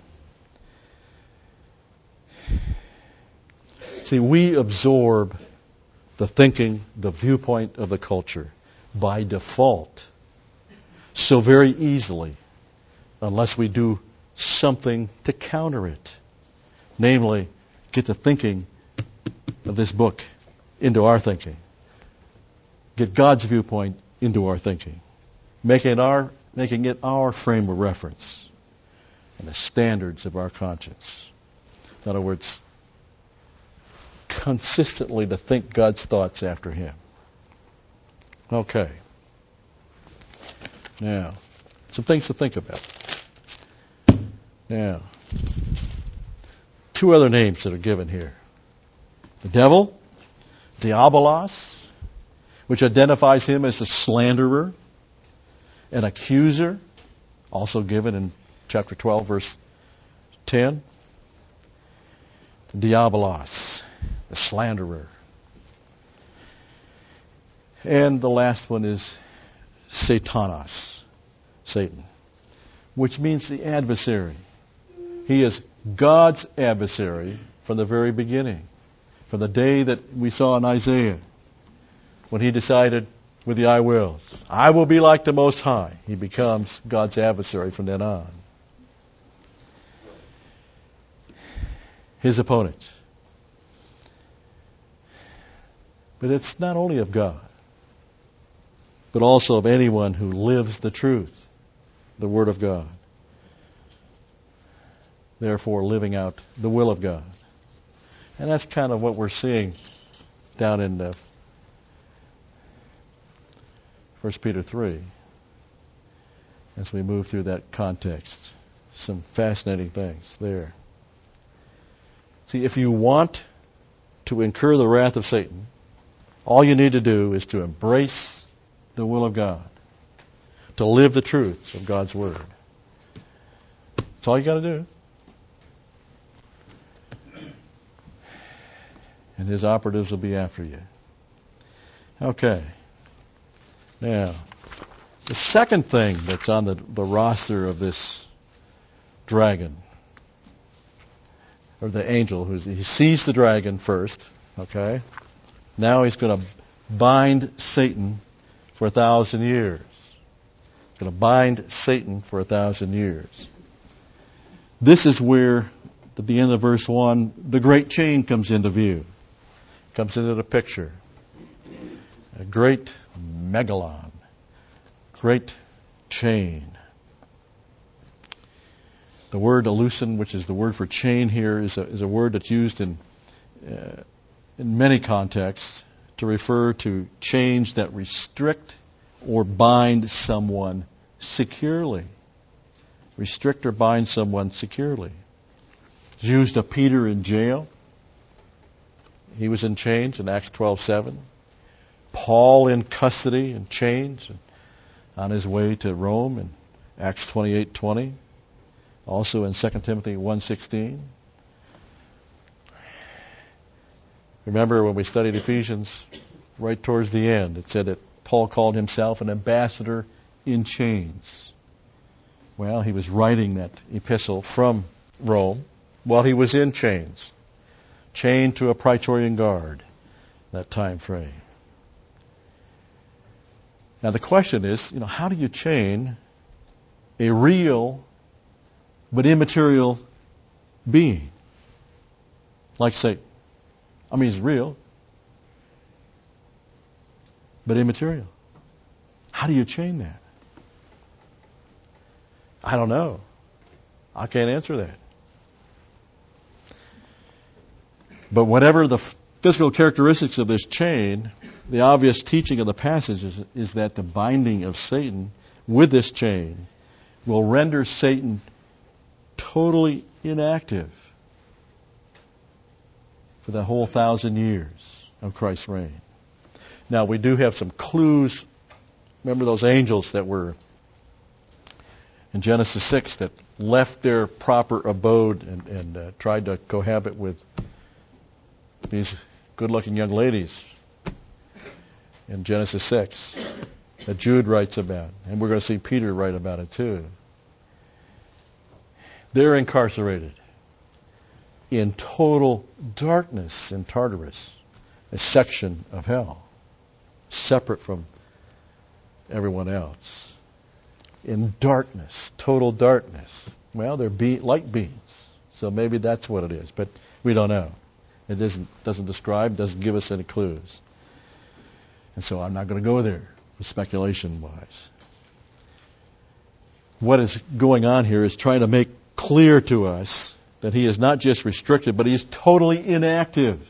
Speaker 1: See, we absorb the thinking, the viewpoint of the culture by default so very easily unless we do something to counter it. Namely, get the thinking of this book into our thinking. Get God's viewpoint into our thinking. Making, our, making it our frame of reference and the standards of our conscience. In other words, consistently to think God's thoughts after Him. Okay. Now, some things to think about. Now, two other names that are given here. The devil, Diabolos, which identifies him as the slanderer, an accuser, also given in chapter twelve, verse ten. Diabolos, the slanderer. And the last one is Satanas, Satan, which means the adversary. He is God's adversary from the very beginning. From the day that we saw in Isaiah, when he decided with the I wills, I will be like the Most High, he becomes God's adversary from then on. His opponents. But it's not only of God, but also of anyone who lives the truth, the Word of God. Therefore, living out the will of God. And that's kind of what we're seeing down in uh, First Peter three as we move through that context. Some fascinating things there. See, if you want to incur the wrath of Satan, all you need to do is to embrace the will of God, to live the truths of God's Word. That's all you got to do. And his operatives will be after you. Okay. Now, the second thing that's on the, the roster of this dragon, or the angel, who's, he sees the dragon first, okay? Now he's going to bind Satan for a thousand years. He's going to bind Satan for a thousand years. This is where, at the end of verse one, the great chain comes into view. Comes into the picture. A great megalon. Great chain. The word elusin, which is the word for chain here, is a, is a word that's used in uh, in many contexts to refer to chains that restrict or bind someone securely. Restrict or bind someone securely. It's used of Peter in jail. He was in chains in Acts twelve seven. Paul in custody in chains on his way to Rome in Acts twenty-eight twenty. Also in Second Timothy one sixteen. Remember when we studied Ephesians, right towards the end, it said that Paul called himself an ambassador in chains. Well, he was writing that epistle from Rome while he was in chains. Chained to a Praetorian guard, that time frame. Now the question is, you know, how do you chain a real but immaterial being like Satan? I mean, he's real, but immaterial. How do you chain that? I don't know. I can't answer that. But whatever the physical characteristics of this chain, the obvious teaching of the passage is, is that the binding of Satan with this chain will render Satan totally inactive for the whole thousand years of Christ's reign. Now, we do have some clues. Remember those angels that were in Genesis six that left their proper abode and, and uh, tried to cohabit with these good-looking young ladies in Genesis six that Jude writes about. And we're going to see Peter write about it too. They're incarcerated in total darkness in Tartarus, a section of hell, separate from everyone else. In darkness, total darkness. Well, they're be- light beings, so maybe that's what it is, but we don't know. It isn't, doesn't describe, doesn't give us any clues. And so I'm not going to go there, speculation-wise. What is going on here is trying to make clear to us that he is not just restricted, but he is totally inactive.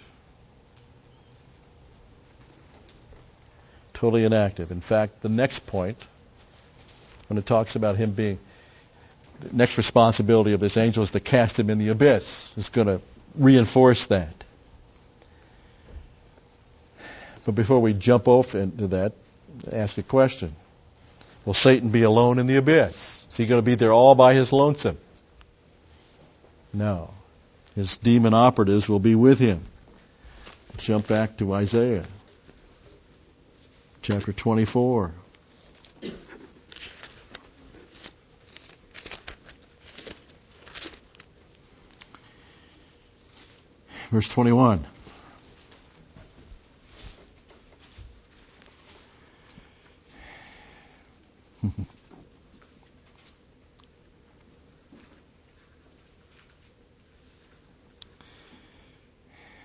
Speaker 1: Totally inactive. In fact, the next point, when it talks about him being, the next responsibility of this angel is to cast him in the abyss. It's going to reinforce that. But before we jump off into that, ask a question. Will Satan be alone in the abyss? Is he going to be there all by his lonesome? No. His demon operatives will be with him. Jump back to Isaiah chapter twenty-four. Verse twenty-one.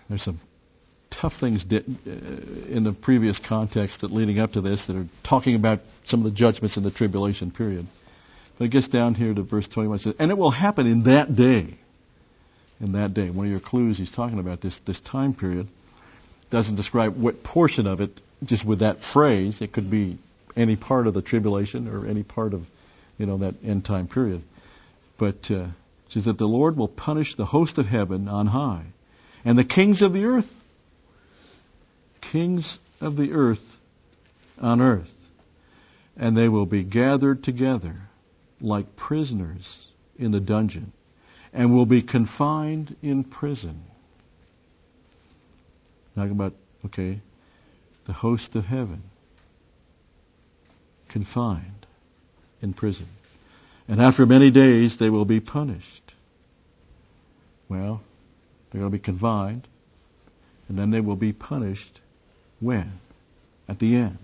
Speaker 1: there's some tough things di- uh, in the previous context that leading up to this that are talking about some of the judgments in the tribulation period. But it gets down here to verse twenty-one. It says, and it will happen in that day. In that day. One of your clues, he's talking about this, this time period. Doesn't describe what portion of it, just with that phrase. It could be any part of the tribulation or any part of, you know, that end time period. But uh, it says that the Lord will punish the host of heaven on high and the kings of the earth. Kings of the earth on earth. And they will be gathered together like prisoners in the dungeon and will be confined in prison. Talking about, okay, the host of heaven confined in prison. And after many days they will be punished. Well, they're going to be confined, and then they will be punished when? At the end.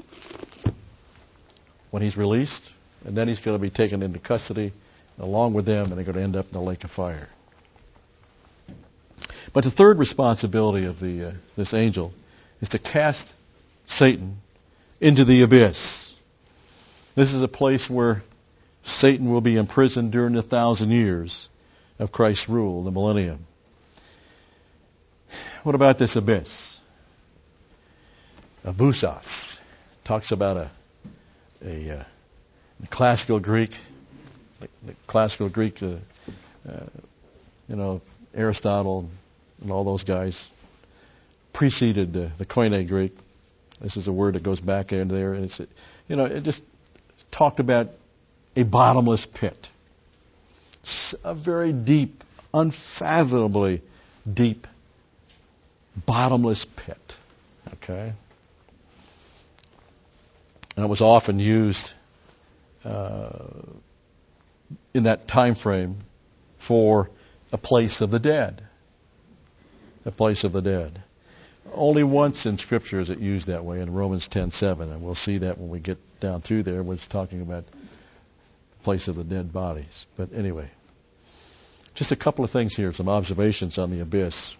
Speaker 1: When he's released, and then he's going to be taken into custody along with them, and they're going to end up in the lake of fire. But the third responsibility of the uh, this angel is to cast Satan into the abyss. This is a place where Satan will be imprisoned during the thousand years of Christ's rule, the millennium. What about this abyss? Abyssos talks about a, a uh, the classical Greek, the, the classical Greek, uh, uh, you know, Aristotle and all those guys preceded uh, the Koine Greek. This is a word that goes back in there, and it's, you know, it just talked about a bottomless pit. It's a very deep, unfathomably deep, bottomless pit. Okay? And it was often used uh, in that time frame for a place of the dead. A place of the dead. Only once in Scripture is it used that way, in Romans ten seven, and we'll see that when we get down through there, when it's talking about the place of the dead bodies. But anyway, just a couple of things here, some observations on the abyss.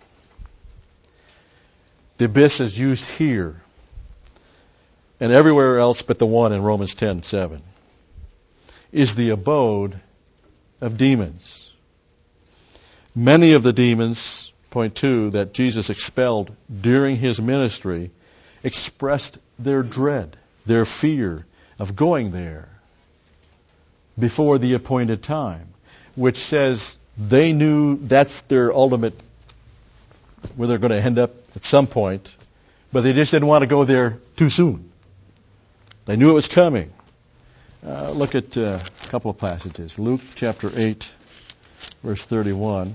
Speaker 1: The abyss is used here and everywhere else but the one in Romans ten seven, is the abode of demons. Many of the demons, point two, that Jesus expelled during his ministry expressed their dread, their fear of going there before the appointed time, which says they knew that's their ultimate, where they're going to end up at some point, but they just didn't want to go there too soon. They knew it was coming. Uh, look at uh, a couple of passages. Luke chapter eight, verse thirty-one.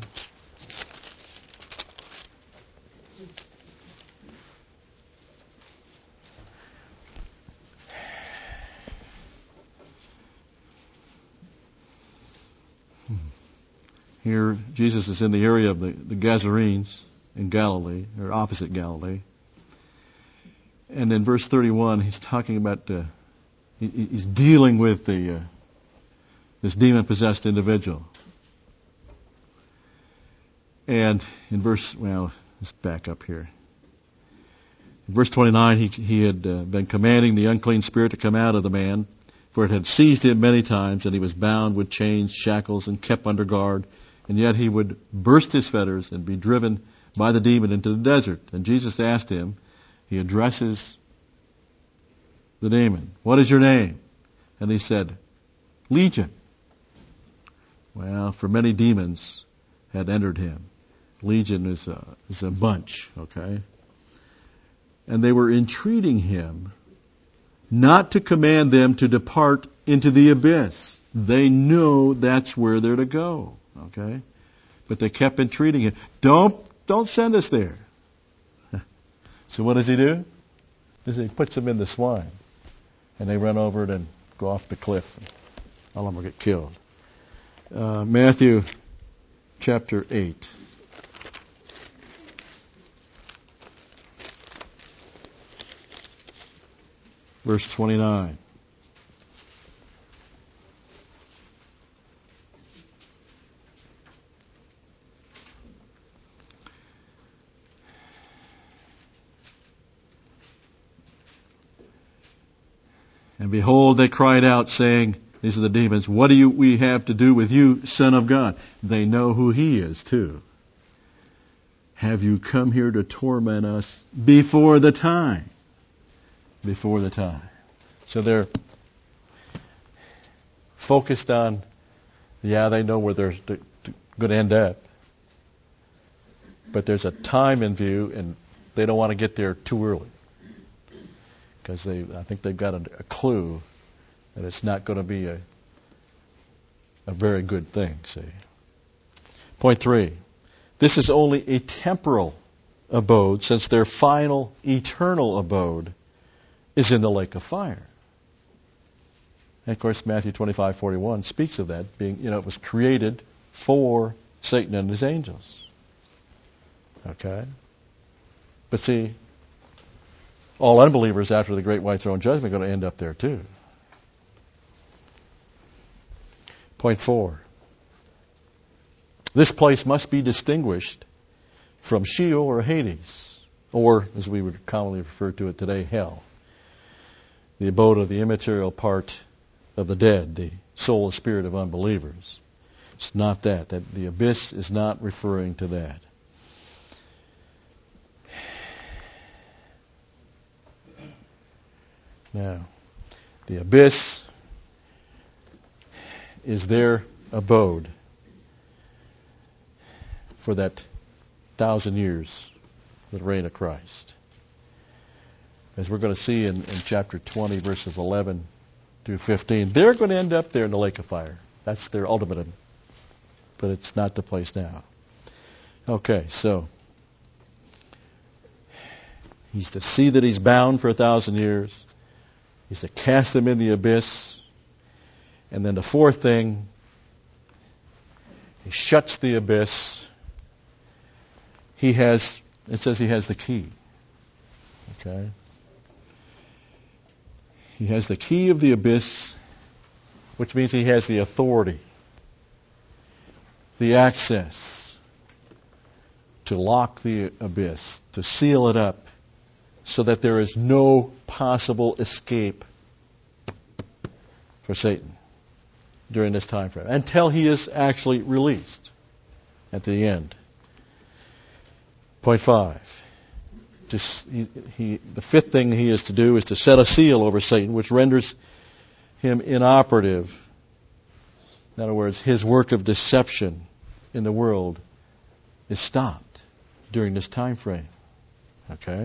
Speaker 1: Here, Jesus is in the area of the, the Gadarenes in Galilee, or opposite Galilee. And in verse thirty-one, he's talking about, uh, he, he's dealing with the uh, this demon-possessed individual. And in verse, well, let's back up here. In verse twenty-nine, he, he had uh, been commanding the unclean spirit to come out of the man, for it had seized him many times, and he was bound with chains, shackles, and kept under guard. And yet he would burst his fetters and be driven by the demon into the desert. And Jesus asked him, he addresses the demon, "What is your name?" And he said, "Legion." Well, for many demons had entered him. Legion is a, is a bunch, okay? And they were entreating him not to command them to depart into the abyss. They know that's where they're to go. Okay? But they kept entreating him. Don't, don't send us there. So what does he do? He puts them in the swine. And they run over it and go off the cliff. And all of them will get killed. Uh, Matthew chapter eight. Verse twenty-nine. And behold, they cried out, saying, these are the demons, what do you, we have to do with you, Son of God? They know who he is, too. Have you come here to torment us before the time? Before the time. So they're focused on, yeah, they know where they're going to end up. But there's a time in view, and they don't want to get there too early. Because they, I think they've got a, a clue that it's not going to be a, a very good thing, see. Point three. This is only a temporal abode, since their final eternal abode is in the lake of fire. And of course, Matthew twenty-five forty-one speaks of that being, you know, it was created for Satan and his angels. Okay? But see, all unbelievers after the great white throne judgment are going to end up there too. Point four. This place must be distinguished from Sheol or Hades, or as we would commonly refer to it today, hell. The abode of the immaterial part of the dead, the soul and spirit of unbelievers. It's not that. That the abyss is not referring to that. Now, the abyss is their abode for that thousand years, the reign of Christ. As we're going to see in, in chapter twenty, verses eleven through fifteen, they're going to end up there in the lake of fire. That's their ultimate, but it's not the place now. Okay, so he's to see that he's bound for a thousand years. He's to cast them in the abyss. And then the fourth thing, he shuts the abyss. He has, it says he has the key. Okay? He has the key of the abyss, which means he has the authority, the access to lock the abyss, to seal it up, so that there is no possible escape for Satan during this time frame, until he is actually released at the end. Point five. Just, he, he, the fifth thing he is to do is to set a seal over Satan, which renders him inoperative. In other words, his work of deception in the world is stopped during this time frame. Okay?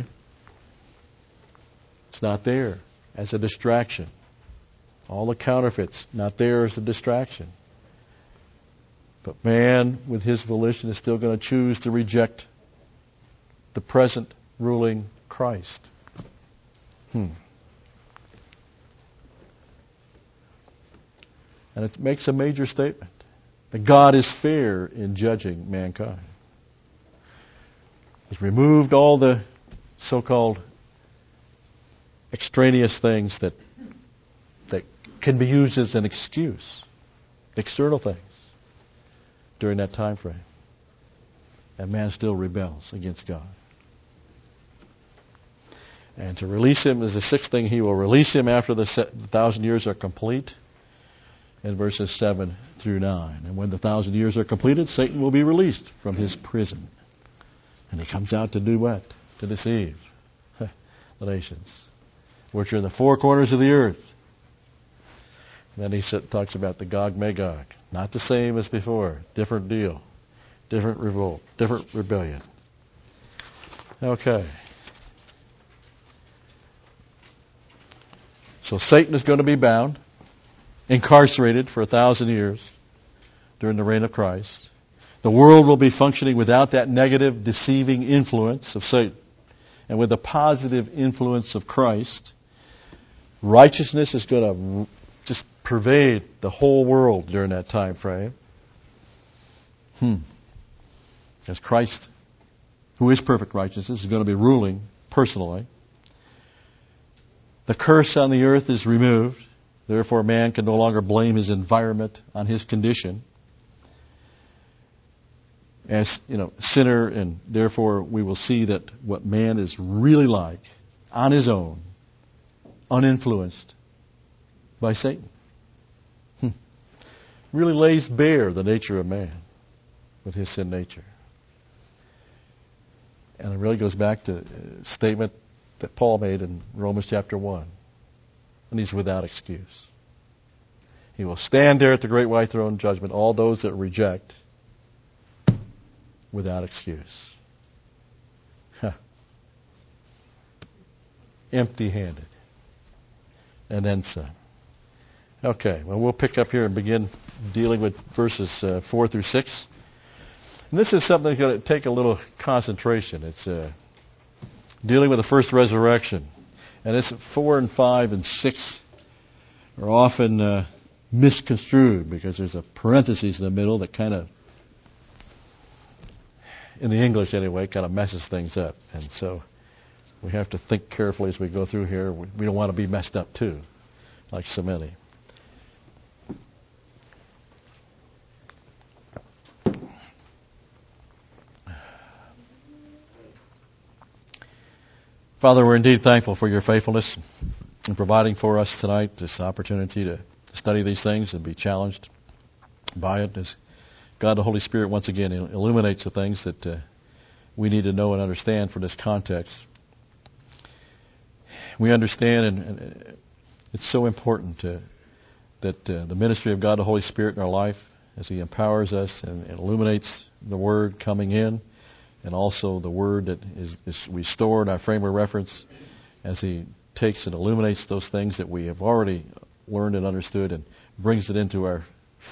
Speaker 1: It's not there as a distraction. All the counterfeits, not there as a distraction. But man, with his volition, is still going to choose to reject the present ruling Christ. Hmm. And it makes a major statement that God is fair in judging mankind. He's removed all the so-called extraneous things that that can be used as an excuse, external things, during that time frame. And man still rebels against God. And to release him is the sixth thing. He will release him after the thousand years are complete, in verses seven through nine. And when the thousand years are completed, Satan will be released from his prison. And he comes out to do what? To deceive the nations, which are in the four corners of the earth. And then he talks about the Gog Magog. Not the same as before. Different deal. Different revolt. Different rebellion. Okay. So Satan is going to be bound, incarcerated for a thousand years during the reign of Christ. The world will be functioning without that negative, deceiving influence of Satan, and with the positive influence of Christ. Righteousness is going to just pervade the whole world during that time frame. Hmm. Because Christ, who is perfect righteousness, is going to be ruling personally. The curse on the earth is removed. Therefore, man can no longer blame his environment on his condition as, you know, sinner, and therefore we will see that what man is really like on his own, uninfluenced by Satan. Really lays bare the nature of man with his sin nature. And it really goes back to a statement that Paul made in Romans chapter one. And he's without excuse. He will stand there at the great white throne judgment, all those that reject, without excuse. Huh. Empty-handed. And then some. Okay, well, we'll pick up here and begin dealing with verses uh, four through six. And this is something that's going to take a little concentration. It's uh, dealing with the first resurrection. And it's four and five and six are often uh, misconstrued because there's a parenthesis in the middle that kind of, in the English anyway, kind of messes things up. And so we have to think carefully as we go through here. We, we don't want to be messed up too, like so many. Father, we're indeed thankful for your faithfulness in providing for us tonight this opportunity to study these things and be challenged by it as God the Holy Spirit once again illuminates the things that uh, we need to know and understand for this context. We understand, and, and it's so important to, that uh, the ministry of God the Holy Spirit in our life as He empowers us and, and illuminates the Word coming in, and also the Word that is, is restored, our frame of reference, as He takes and illuminates those things that we have already learned and understood and brings it into our,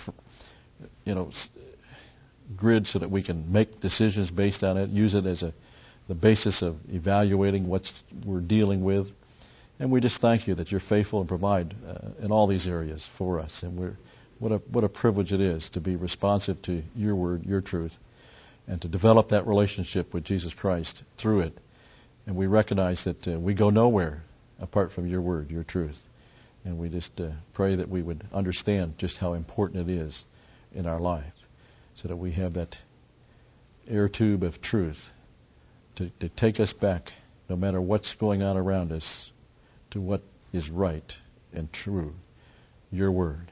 Speaker 1: you know, grid so that we can make decisions based on it, use it as a the basis of evaluating what we're dealing with. And we just thank you that you're faithful and provide uh, in all these areas for us. And we're what a what a privilege it is to be responsive to your Word, your truth, and to develop that relationship with Jesus Christ through it. And we recognize that uh, we go nowhere apart from your Word, your truth. And we just uh, pray that we would understand just how important it is in our life, so that we have that air tube of truth to, to take us back, no matter what's going on around us, to what is right and true, your Word.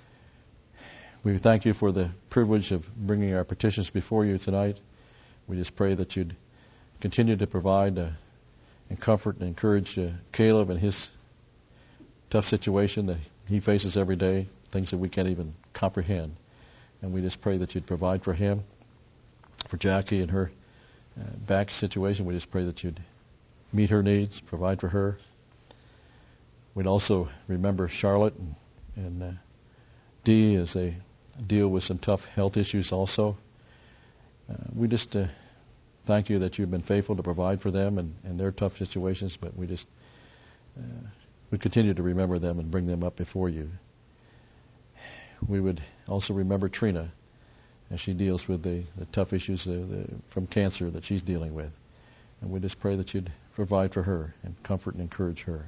Speaker 1: We thank you for the privilege of bringing our petitions before you tonight. We just pray that you'd continue to provide uh, and comfort and encourage uh, Caleb in his tough situation that he faces every day, things that we can't even comprehend. And we just pray that you'd provide for him, for Jackie and her uh, back situation. We just pray that you'd meet her needs, provide for her. We'd also remember Charlotte and, and uh, Dee as they deal with some tough health issues also. Uh, we just uh, thank you that you've been faithful to provide for them and, and their tough situations, but we just uh, we continue to remember them and bring them up before you. We would also remember Trina as she deals with the, the tough issues uh, the, from cancer that she's dealing with. And we just pray that you'd provide for her and comfort and encourage her.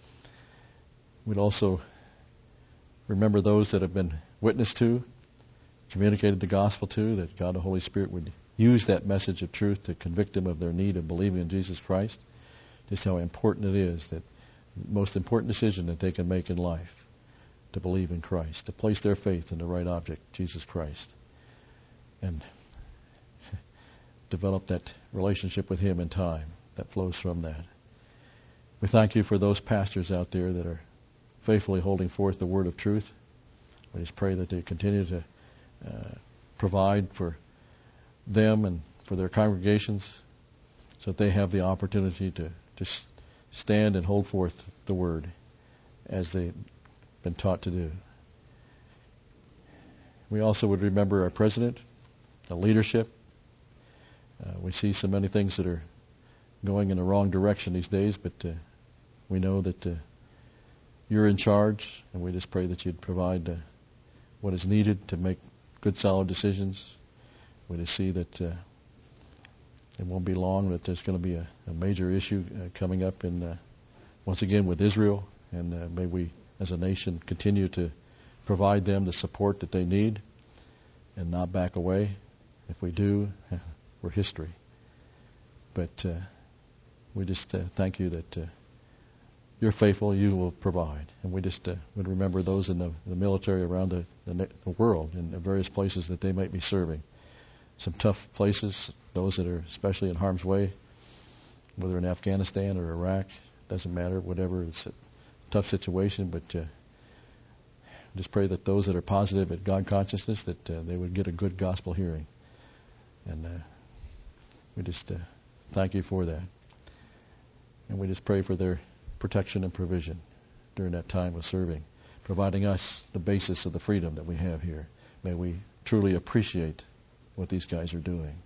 Speaker 1: We'd also remember those that have been witnessed to, communicated the gospel to, that God the Holy Spirit would use that message of truth to convict them of their need of believing in Jesus Christ. Just how important it is, that the most important decision that they can make in life, to believe in Christ, to place their faith in the right object, Jesus Christ, and develop that relationship with Him in time that flows from that. We thank you for those pastors out there that are faithfully holding forth the word of truth. We just pray that they continue to uh, provide for them and for their congregations, so that they have the opportunity to, to stand and hold forth the word as they've been taught to do. We also would remember our president, the leadership. Uh, we see so many things that are going in the wrong direction these days, but uh, we know that uh, you're in charge, and we just pray that you'd provide uh, what is needed to make good, solid decisions. We just see that uh, it won't be long that there's going to be a, a major issue uh, coming up in uh, once again with Israel, and uh, may we as a nation continue to provide them the support that they need and not back away. If we do, we're history. But uh, we just uh, thank you that uh, you're faithful, you will provide. And we just uh, would remember those in the, the military around the, the, the world in the various places that they might be serving. Some tough places, those that are especially in harm's way, whether in Afghanistan or Iraq, doesn't matter, whatever. It's a tough situation, but uh, just pray that those that are positive at God consciousness, that uh, they would get a good gospel hearing. And uh, we just uh, thank you for that. And we just pray for their protection and provision during that time of serving, providing us the basis of the freedom that we have here. May we truly appreciate what these guys are doing.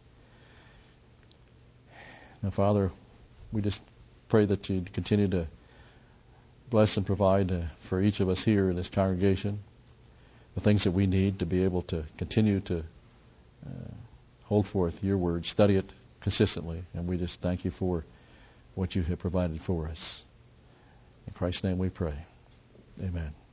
Speaker 1: Now, Father, we just pray that you continue to bless and provide uh, for each of us here in this congregation the things that we need to be able to continue to uh, hold forth your word, study it consistently, and we just thank you for what you have provided for us. In Christ's name we pray. Amen.